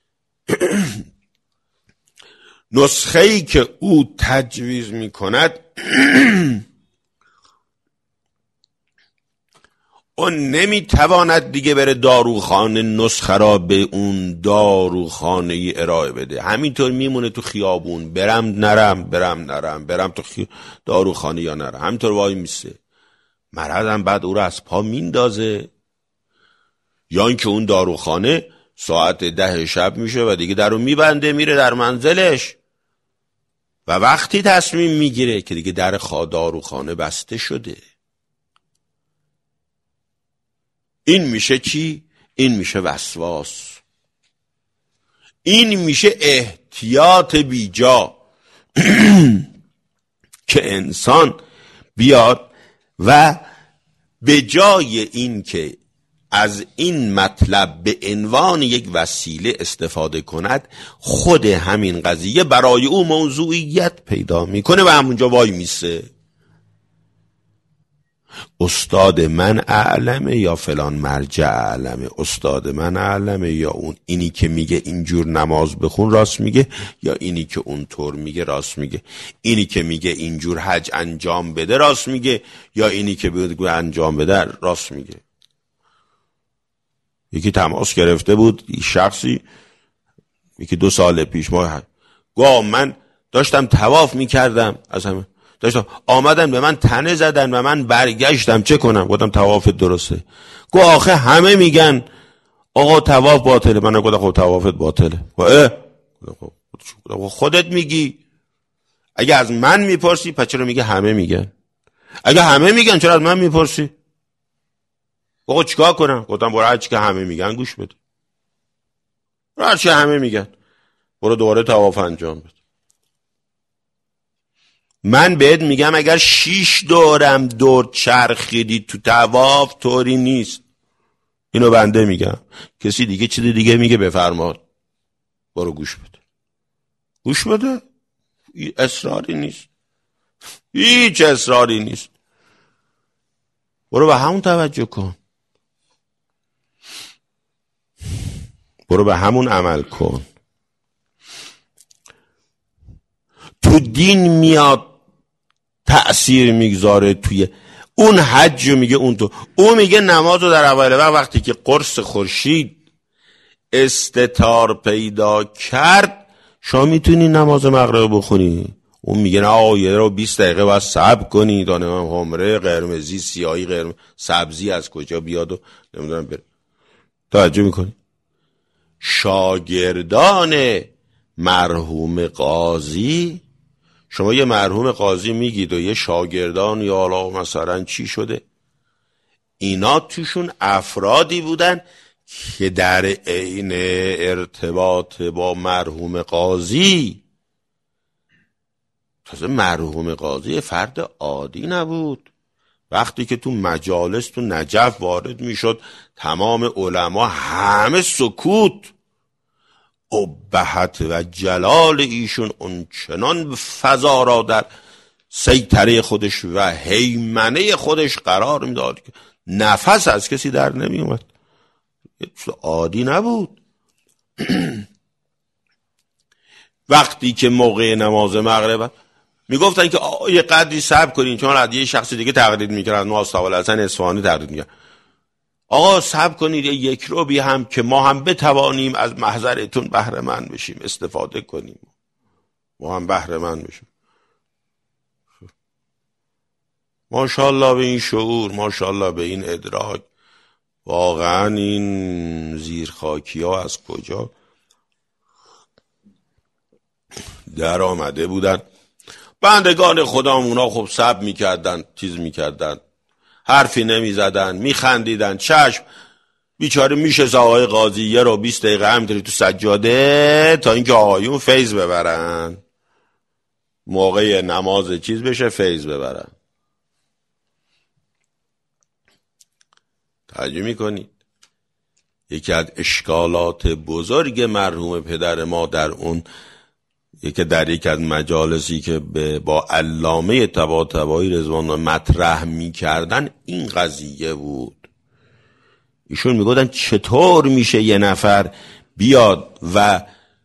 نسخه‌ای که او تجویز میکند، اون نمیتواند دیگه بره داروخانه نسخه را به اون داروخانه ای ارائه بده، همینطور میمونه تو خیابون، برم نرم برم نرم برم تو خی... داروخانه یا نرم، همینطور وای میسه. مرضم بعد او را از پا میندازه، یا اینکه اون داروخانه ساعت ده شب میشه و دیگه در رو میبنده میره در منزلش و وقتی تصمیم میگیره که دیگه در داروخانه بسته شده. این میشه چی؟ این میشه وسواس، این میشه احتیاط بیجا که انسان بیاد و به جای این که از این مطلب به عنوان یک وسیله استفاده کند، خود همین قضیه برای او موضوعیت پیدا میکنه و همونجا وای میسه. استاد من اعلمه یا فلان مرجع اعلمه؟ استاد من اعلمه یا اون اینی که میگه اینجور نماز بخون راست میگه، یا اینی که اونطور میگه راست میگه؟ اینی که میگه اینجور حج انجام بده راست میگه، یا اینی که بگه انجام بده راست میگه؟ یکی تماس گرفته بود، شخصی یکی دو سال پیش، ما گفت من داشتم طواف میکردم، از همه داشتم آمدن به من تنه زدن و من برگشتم، چه کنم؟ گفتم طواف درسته. گفت آخه همه میگن آقا طواف باطله. من گفتم خب طوافت باطله. خب خودت میگی. اگه از من میپرسی پس چرا میگه همه میگن؟ اگه همه میگن چرا از من میپرسی؟ آقا چیکار کنم؟ گفتم برو هرچی که همه میگن گوش بده، برو هرچی همه میگن برو دوباره طواف انجام بده. من بهت میگم اگر شیش دورم دور چرخیدی تو طواف طوری نیست. اینو بنده میگم. کسی دیگه چیز دیگه میگه بفرما، برو گوش بده. گوش بده، اصراری نیست، هیچ اصراری نیست. برو به همون توجه کن، برو به همون عمل کن. تو دین میاد تأثیر میگذاره توی اون حج میگه اون تو اون میگه نمازو در اول وقت وقتی که قرص خورشید استتار پیدا کرد شما میتونی نماز مغرب بخونی. اون میگه نه آقا یه رو بیست دقیقه باید صبر کنی تا نمیم حمره قرمزی سیاهی قرمز سبزی از کجا بیاد و نمیدونم بره. توجه میکنی؟ شاگردان مرحوم قاضی، شما یه مرحوم قاضی میگید و یه شاگردان یا حالا مثلا چی شده، اینا توشون افرادی بودن که در عین ارتباط با مرحوم قاضی، تازه مرحوم قاضی فرد عادی نبود. وقتی که تو مجالس تو نجف وارد میشد تمام علما همه سکوت، ابهت و جلال ایشون اون چنان فضا را در سیطره خودش و هیمنه خودش قرار میداد که نفس از کسی در نمی اومد. عادی نبود. وقتی که موقع نماز مغرب میگفتن که یه قدری صبر کنین، چون از یه شخص دیگه تقلید میکردن، ما از ابوالحسن اصفهانی تقلید میکردن، آقا صبر کنید یک رو بی هم که ما هم بتوانیم از محضرتون بهره مند بشیم، استفاده کنیم، ما هم بهره مند بشیم. ماشاءالله به این شعور، ماشاءالله به این ادراک. واقعا این زیرخاکی ها از کجا در آمده بودن؟ بندگان خدامونا خب صبر میکردن، چیز میکردن، حرفی نمیزدن، میخندیدن، چشم بیچاره میشه آقای قاضی یه رو بیست دقیقه همینطوری تو سجاده تا اینکه آقایون فیض ببرن، موقع نماز چیز بشه فیض ببرن. توجه میکنید؟ یکی از اشکالات بزرگ مرحوم پدر ما در اون یکی در یک از مجالسی که با علامه طباطبایی رضوان مطرح میکردن این قضیه بود. ایشون میگفتن چطور میشه یه نفر بیاد و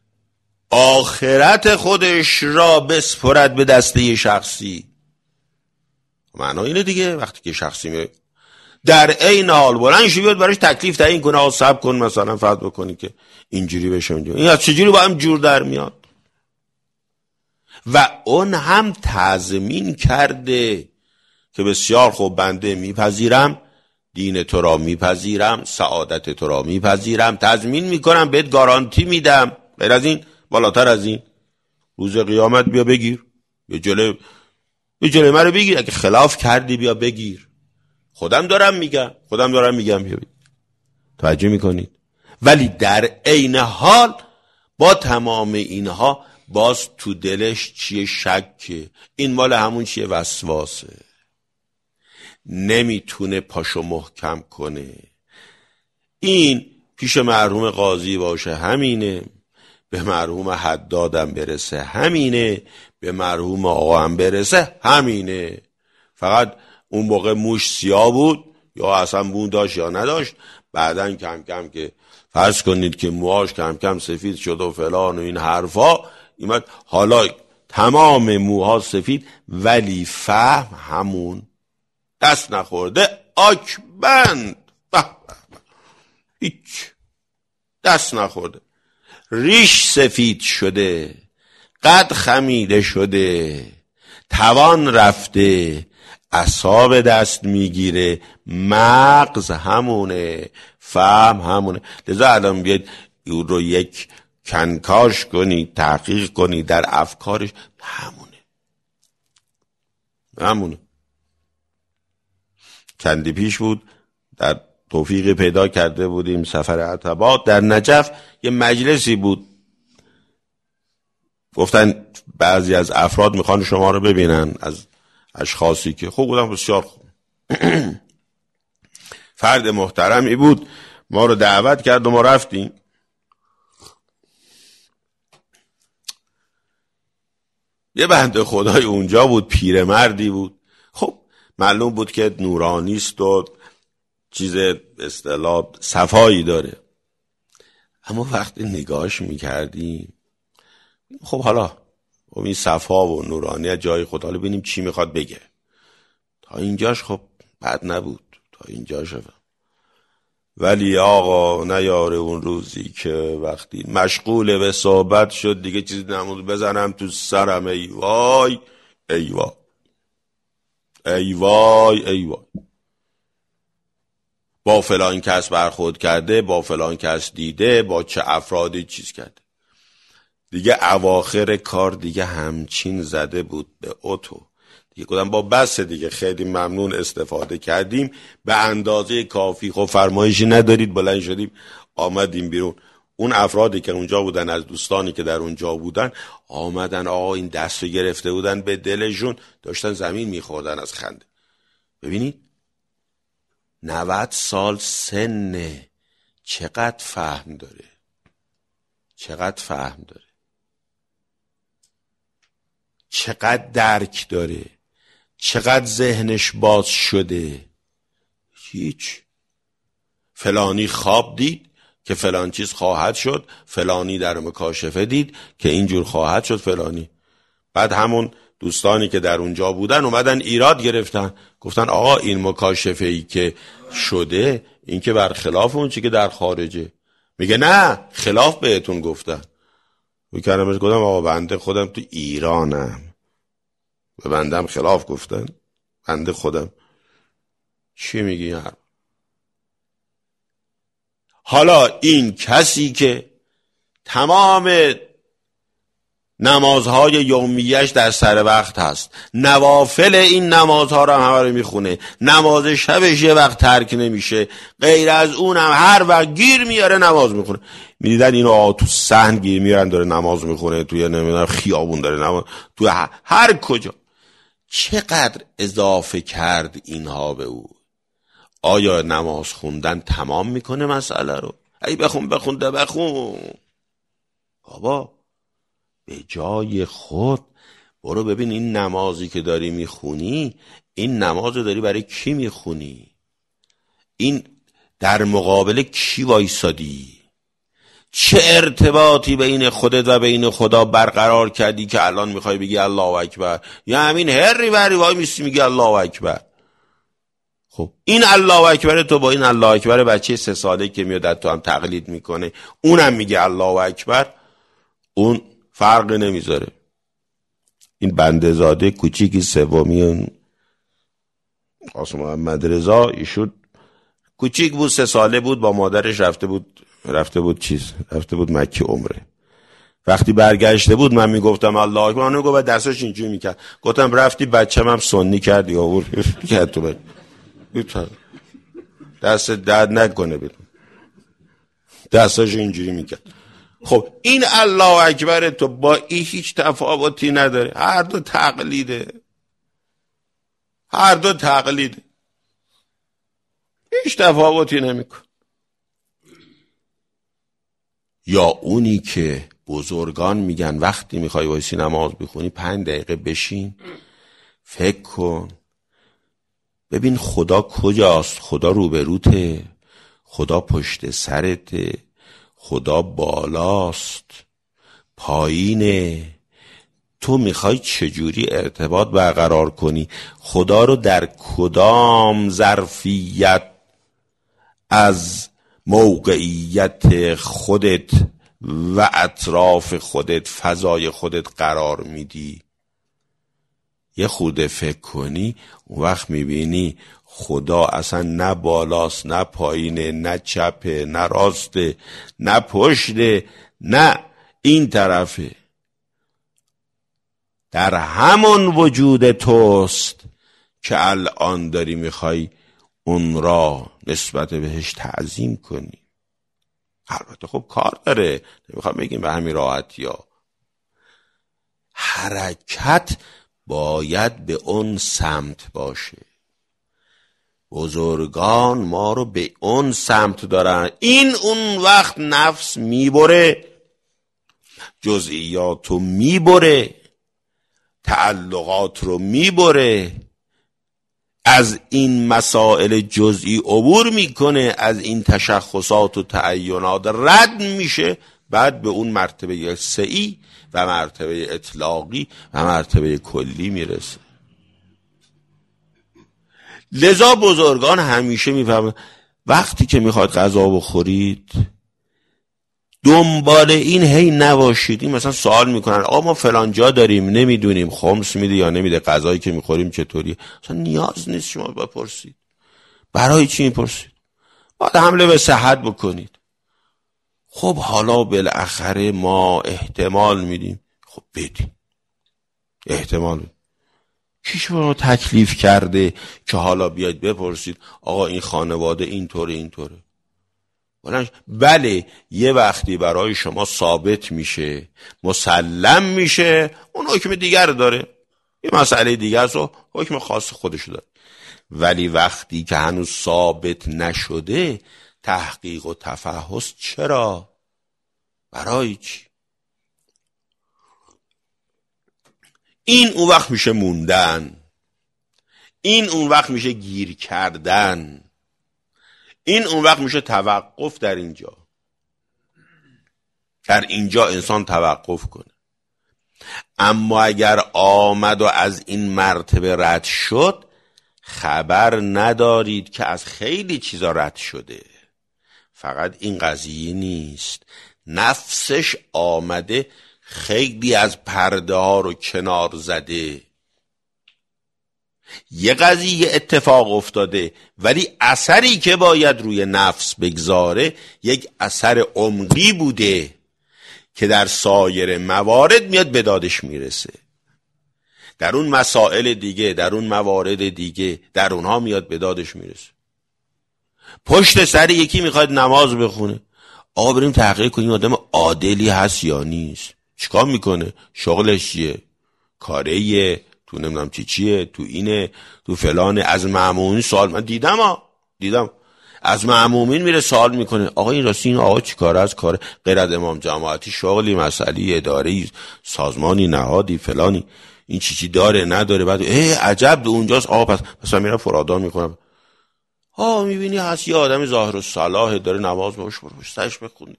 آخرت خودش را بسپرد به دسته شخصی؟ معنا اینه دیگه، وقتی که شخصی می در عین حال بلند شو بیاد براش تکلیف تعیین کنه، آ صبر کن مثلا فرض بکنی که اینجوری بشه اونجوری، این از چجوری با هم جور در میاد؟ و اون هم تضمین کرده که بسیار خوب بنده میپذیرم، دین تو را میپذیرم، سعادت تو را میپذیرم، تضمین میکنم، بهت گارانتی میدم. غیر از این، بالاتر از این، روز قیامت بیا بگیر، یه جلوه یه جلوه من رو بگیر، اگه خلاف کردی بیا بگیر. خودم دارم میگم خودم دارم میگم بیا بگیر. توجه میکنید؟ ولی در عین حال با تمام اینها باز تو دلش چیه؟ شکه. این مال همون چیه؟ وسواسه. نمیتونه پاشو محکم کنه، این پیش مرحوم قاضی باشه همینه، به مرحوم حدادم برسه همینه، به مرحوم آقا هم برسه همینه. فقط اون موقع موش سیاه بود یا اصلا مو داشت یا نداشت، بعدن کم کم که فرض کنید که موهاش کم کم سفید شد و فلان و این حرفا ایمد، حالا تمام موها سفید ولی فهم همون، دست نخورده آکبند، هیچ دست نخورده، ریش سفید شده، قد خمیده شده، توان رفته، اعصاب دست میگیره، مغز همونه، فهم همونه. لذا الان بیاید او رو یک کنکاش کنی، تحقیق کنی در افکارش، همونه همونه. چندی پیش بود در توفیقی پیدا کرده بودیم سفر عتبات در نجف، یه مجلسی بود، گفتن بعضی از افراد میخوان شما رو ببینن، از اشخاصی که خوب بودن، بسیار خوب. فرد محترمی بود، ما رو دعوت کرد و ما رفتیم. یه بنده خدای اونجا بود، پیرمردی بود، خب معلوم بود که نورانیست و چیز اصطلاح صفایی داره، اما وقتی نگاهش میکردیم خب حالا این صفا و نورانی جای خود، حالا ببینیم چی میخواد بگه. تا اینجاش خب بد نبود، تا اینجاش هم. ولی آقا نیاره اون روزی که وقتی مشغول به صحبت شد دیگه چیزی نمود بزنم تو سرم، ای وای ای وای ای وای ای وای، با فلان کس برخورد کرده، با فلان کس دیده، با چه افرادی چیز کرده. دیگه اواخر کار دیگه همچین زده بود به اتو، دیگه گفتم با بس دیگه، خیلی ممنون استفاده کردیم به اندازه کافی، خب فرمایشی ندارید. بلند شدیم آمدیم بیرون. اون افرادی که اونجا بودن، از دوستانی که در اونجا بودن آمدن، آقا این دست رو گرفته بودن به دلشون، داشتن زمین میخوردن از خنده. ببینید نود سال سنه، چقدر فهم داره، چقدر فهم داره، چقدر درک داره، چقدر ذهنش باز شده. هیچ. فلانی خواب دید که فلان چیز خواهد شد، فلانی در مکاشفه دید که اینجور خواهد شد فلانی. بعد همون دوستانی که در اونجا بودن اومدن ایراد گرفتن، گفتن آقا این مکاشفه ای که شده این که برخلاف اون چی که در خارجه. میگه نه خلاف بهتون گفتن. میکردم گفتم آقا بنده خودم تو ایرانم، به بندم خلاف گفتن، بنده خودم چی میگی هر؟ حالا این کسی که تمام نمازهای یومیش در سر وقت هست، نوافل این نمازها رو هم همه رو میخونه، نماز شبش یه وقت ترک نمیشه، غیر از اونم هر وقت گیر میاره نماز میخونه. میدیدن اینو آقا تو صحن گیر میارن داره نماز میخونه، توی نمیدونم خیابون داره نماز، توی هر کجا. چقدر اضافه کرد اینها به او؟ آیا نماز خوندن تمام میکنه مسئله رو؟ ای بخون بخون ده بخون بابا، به جای خود برو ببین این نمازی که داری میخونی، این نماز رو داری برای کی میخونی؟ این در مقابل کی وایسادی؟ چه ارتباطی بین خودت و بین خدا برقرار کردی که الان میخوای بگی الله اکبر؟ یا همین هری بری وای میسی میگی الله اکبر. خب این الله اکبر تو با این الله اکبر بچه سه ساله که میاد تو هم تقلید میکنه اونم میگه الله اکبر، اون فرق نمیذاره. این بنده زاده کوچیکی سومی قاسم محمد رضا، ایشون کوچیک بود، سه ساله بود، با مادرش رفته بود رفته بود چیز رفته بود مکه عمره. وقتی برگشته بود من میگفتم الله اکبر، اون گفت دستش اینجوری میکرد، گفتم رفتی بچه‌م هم سنی کردی آورد کرد تو بچه دست درد نکنه بدون دستش اینجوری میکرد. خب این الله اکبر تو با این هیچ تفاوتی نداره، هر دو تقلیده، هر دو تقلیده، هیچ تفاوتی نمیکن. یا اونی که بزرگان میگن وقتی میخوای وایسی نماز بخونی پنج دقیقه بشین فکر کن ببین خدا کجاست، خدا روبروته، خدا پشت سرته، خدا بالاست، پایینه، تو میخوای چجوری ارتباط برقرار کنی، خدا رو در کدام ظرفیت از موقعیت خودت و اطراف خودت فضای خودت قرار میدی. یه خورده فکر کنی اون وقت میبینی خدا اصلا نه بالاست نه پایینه نه چپه نه راسته نه پشته نه این طرفه، در همون وجود توست که الان داری میخوای اون را نسبت بهش تعظیم کنی. البته خب کار داره، نمیخوام بگیم به همین راحتی ها. حرکت باید به اون سمت باشه. بزرگان ما رو به اون سمت دارن. این اون وقت نفس میبره، جزئیات رو میبره، تعلقات رو میبره، از این مسائل جزئی عبور میکنه، از این تشخصات و تعینات رد میشه، بعد به اون مرتبه سعی و مرتبه اطلاقی و مرتبه کلی میرسه. لذا بزرگان همیشه میفهمن وقتی که میخواید غذا بخورید دنبال این هی نباشید. این مثلا سوال میکنن آقا ما فلان جا داریم نمیدونیم خمس میده یا نمیده، غذایی که میخوریم چطوریه، مثلا نیاز نیست شما بپرسید. برای چی میپرسید؟ باید حمله به صحت بکنید. خب حالا بالاخره ما احتمال میدیم، خب بدیم احتمال بدیم. کی شما تکلیف کرده که حالا بیاید بپرسید آقا این خانواده اینطوره اینطوره؟ بله یه وقتی برای شما ثابت میشه مسلم میشه اون حکم دیگر داره، یه مسئله دیگر است و حکم خاص خودشو داره. ولی وقتی که هنوز ثابت نشده تحقیق و تفحص چرا؟ برای چی؟ این اون وقت میشه موندن، این اون وقت میشه گیر کردن، این اون وقت میشه توقف. در اینجا در اینجا انسان توقف کنه. اما اگر آمد و از این مرتبه رد شد خبر ندارید که از خیلی چیزا رد شده. فقط این قضیه نیست، نفسش آمده خیلی از پرده ها رو کنار زده. یه قضیه اتفاق افتاده ولی اثری که باید روی نفس بگذاره یک اثر عمقی بوده که در سایر موارد میاد به دادش میرسه، در اون مسائل دیگه، در اون موارد دیگه، در اونها میاد به دادش میرسه. پشت سر یکی میخواد نماز بخونه، آقا بریم تحقیق کنیم آدم عادلی هست یا نیست. چیکار میکنه؟ شغلش چیه؟ کاریه؟ تو نمیدونم چی چیه؟ تو اینه؟ تو فلانه؟ از مأمومین سوال من دیدم ها دیدم از مأمومین میره سوال میکنه آقا این راستی این آقا چیکاره از کار غیر از امام جماعتی، شغلی، مسئله، اداری، سازمانی، نهادی، فلانی، این چی چی داره نداره؟ بعد ای عجب دو اونجاست. آقا پس مثلا میرم فرادان میکنم، ها میبینی هست یه آدم ظاهر الصلاح داره نماز باش برش بخونه.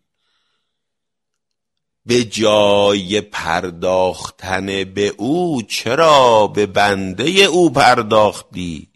به جای پرداختن به او چرا به بنده او پرداختی؟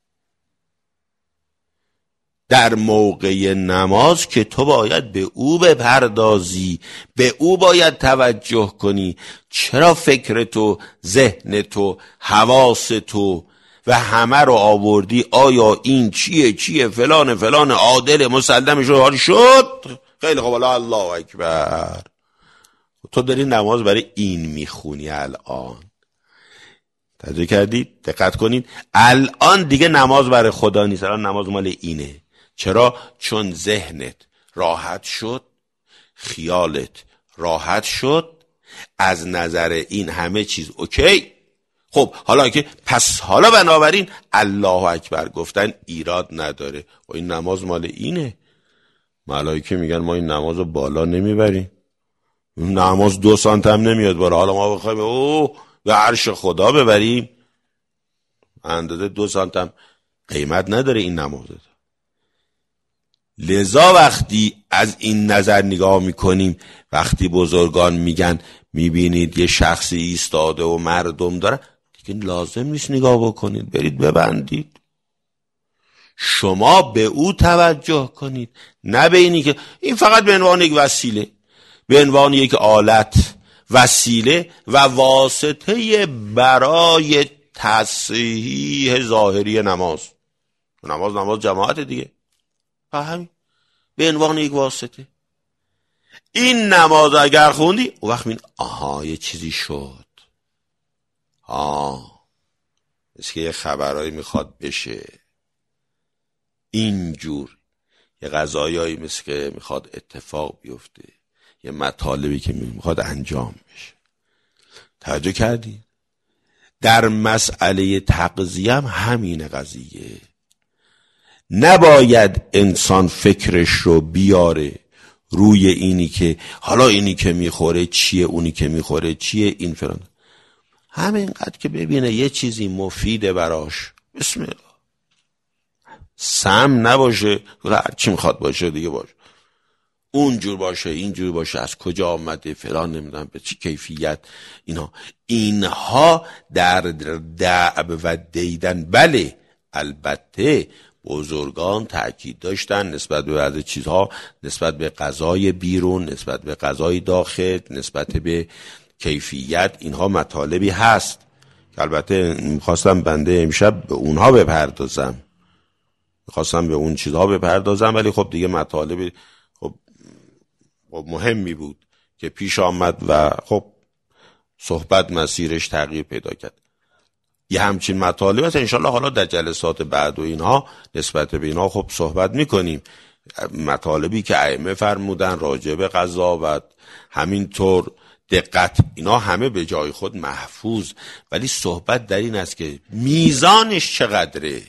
در موقع نماز که تو باید به او بپردازی، به او باید توجه کنی. چرا فکر تو، ذهن تو، حواس تو و همه رو آوردی آیا این چیه چیه فلان فلان عادل مسلمش رو حال شد؟ خیلی خوب الله اکبر. تو داری نماز برای این میخونی. الان توجه کردید؟ دقت کنید، الان دیگه نماز برای خدا نیست، الان نماز مال اینه. چرا؟ چون ذهنت راحت شد، خیالت راحت شد، از نظر این همه چیز اوکی. خب حالا که پس حالا بنابراین الله اکبر گفتن ایراد نداره و این نماز مال اینه. ملائکه میگن ما این نماز رو بالا نمیبریم، نماز دو سانت هم نمیاد بالا، حالا ما بخوایم او به عرش خدا ببریم، اندازه دو سانت هم قیمت نداره این نماز. لذا وقتی از این نظر نگاه میکنیم، وقتی بزرگان میگن میبینید یه شخصی ایستاده و مردم داره، دیگه لازم نیست نگاه بکنید، برید ببندید، شما به او توجه کنید، نه به اینی که این فقط به عنوان یک وسیله، به عنوان یک آلت، وسیله و واسطه برای تصحیح ظاهری نماز. نماز نماز جماعت دیگه، فهمی؟ به عنوان یک واسطه. این نماز اگر خوندی اون وقت این آها یه چیزی شد، آه مثل که یه خبرهایی میخواد بشه، اینجور یه قضایایی مثل که میخواد اتفاق بیفته، یه مطالبی که میخواد انجام بشه. توجه کردی؟ در مسئله تغذیه هم همین قضیه، نباید انسان فکرش رو بیاره روی اینی که حالا اینی که میخوره چیه، اونی که میخوره چیه، این فلان، همینقدر که ببینه یه چیزی مفیده براش، بسم الله، سم نباشه، هر چی میخواد باشه دیگه باشه، اونجور باشه اینجور باشه، از کجا آمده فلان، نمیدونم به چی کیفیت، اینا اینها در دعب و دیدن. بله البته بزرگان تأکید داشتن نسبت به بعضی چیزها، نسبت به غذای بیرون، نسبت به غذای داخل، نسبت به کیفیت، اینها مطالبی هست که البته میخواستم بنده امشب به اونها بپردازم، میخواستم به اون چیزها بپردازم، ولی خب دیگه مطالب خب مهمی بود که پیش آمد و خب صحبت مسیرش تغییر پیدا کرد. یه همچین مطالب هست، انشالله حالا در جلسات بعد و اینها نسبت به اینها خب صحبت میکنیم، مطالبی که ائمه فرمودن راجع به غذا و همینطور دقت، اینا همه به جای خود محفوظ، ولی صحبت در این است که میزانش چقدره،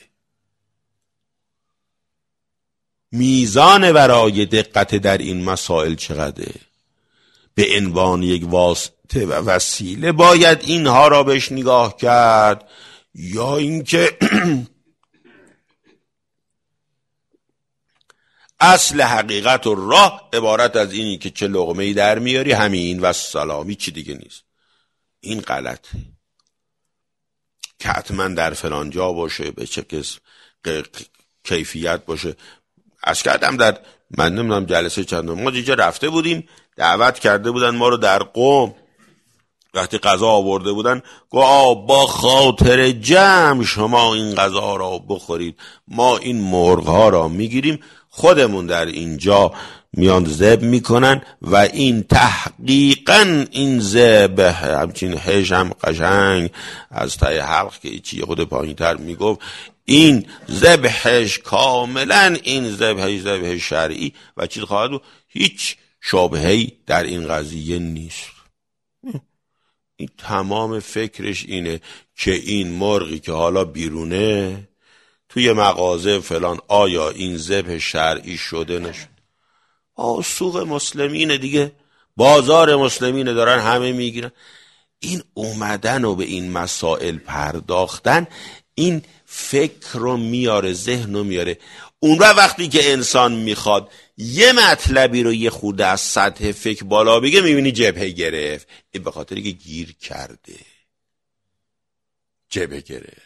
میزان برای دقت در این مسائل چقدره. به عنوان یک واسطه و وسیله باید اینها را بهش نگاه کرد، یا اینکه اصل حقیقت و راه عبارت از اینی که چه لقمه‌ای در میاری همین و سلامی، چی دیگه نیست. این غلطه که حتما در فلان جا باشه، به چه کس کیفیت باشه. از کردم در من نمیدونم جلسه چندم ما دیگه رفته بودیم، دعوت کرده بودن ما رو در قم، وقتی غذا آورده بودن گفت با خاطر جمع شما این غذا را بخورید، ما این مرغ ها را میگیریم خودمون در اینجا میان ذبح میکنن و این تحقیقا این ذبح همچین هش هم قشنگ از تای حلق که ایچی خود پایین تر میگفت، این ذبحش کاملا این ذبحش ذبح شرعی و چیز خواهد بود، هیچ شابهی در این قضیه نیست. این تمام فکرش اینه که این مرغی که حالا بیرونه توی مغازه فلان آیا این ذبح شرعی شده نشد. آه سوق مسلمینه دیگه، بازار مسلمینه، دارن همه میگیرن. این اومدن و به این مسائل پرداختن این فکر رو میاره، ذهن رو میاره. اون را وقتی که انسان میخواد یه مطلبی رو یه خورده از سطح فکر بالا بگه میبینی جبهه گرفت، این به خاطری که گیر کرده جبهه گرفت،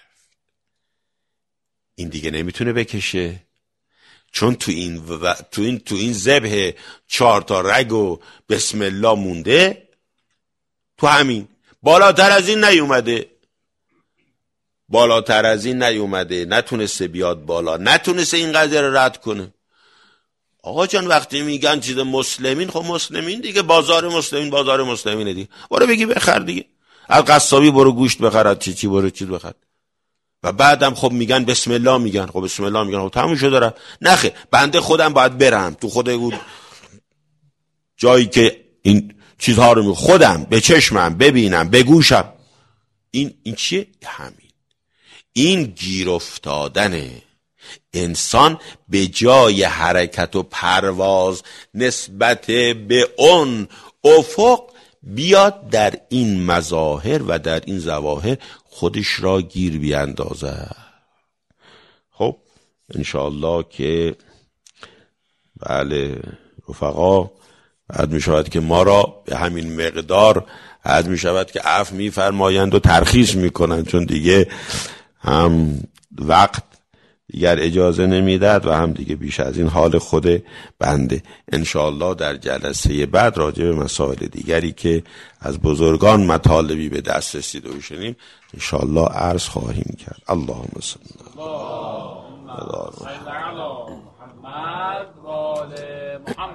این دیگه نمیتونه بکشه، چون تو این و... تو این تو این ذبح چهار تا رگ و بسم الله مونده، تو همین بالاتر از این نیومده، بالاتر از این نیومده، نتونسته بیاد بالا، نتونسته این قضیه رو رد کنه. آقا جان وقتی میگن چیز مسلمین، خب مسلمین دیگه، بازار مسلمین بازار مسلمینه دیگه، برو بگی بخر دیگه، از قصابی برو گوشت بخر، چی چی برو چیز بخر. و بعدم خب میگن بسم الله میگن، خب بسم الله میگن، خب تموم شده داره. نخه بنده خودم باید برم تو خود اون جایی که این چیزها رو خودم به چشمم ببینم، به گوشم. این این چیه؟ همین این گیر افتادنه. انسان به جای حرکت و پرواز نسبت به اون افق بیاد در این مظاهر و در این ظواهر خودش را گیر بیاندازه. خب انشاءالله که بله رفقا بعد می شود که ما را به همین مقدار بعد می شود که عفو می فرمایند و ترخیص می کنند، چون دیگه هم وقت دیگر اجازه نمیداد و هم دیگه بیش از این حال خود بنده. انشاءالله در جلسه بعد راجع به مسائل دیگری که از بزرگان مطالبی به دست رسید و شنیم انشاءالله عرض خواهیم کرد. اللهم صل علی محمد و آل محمد.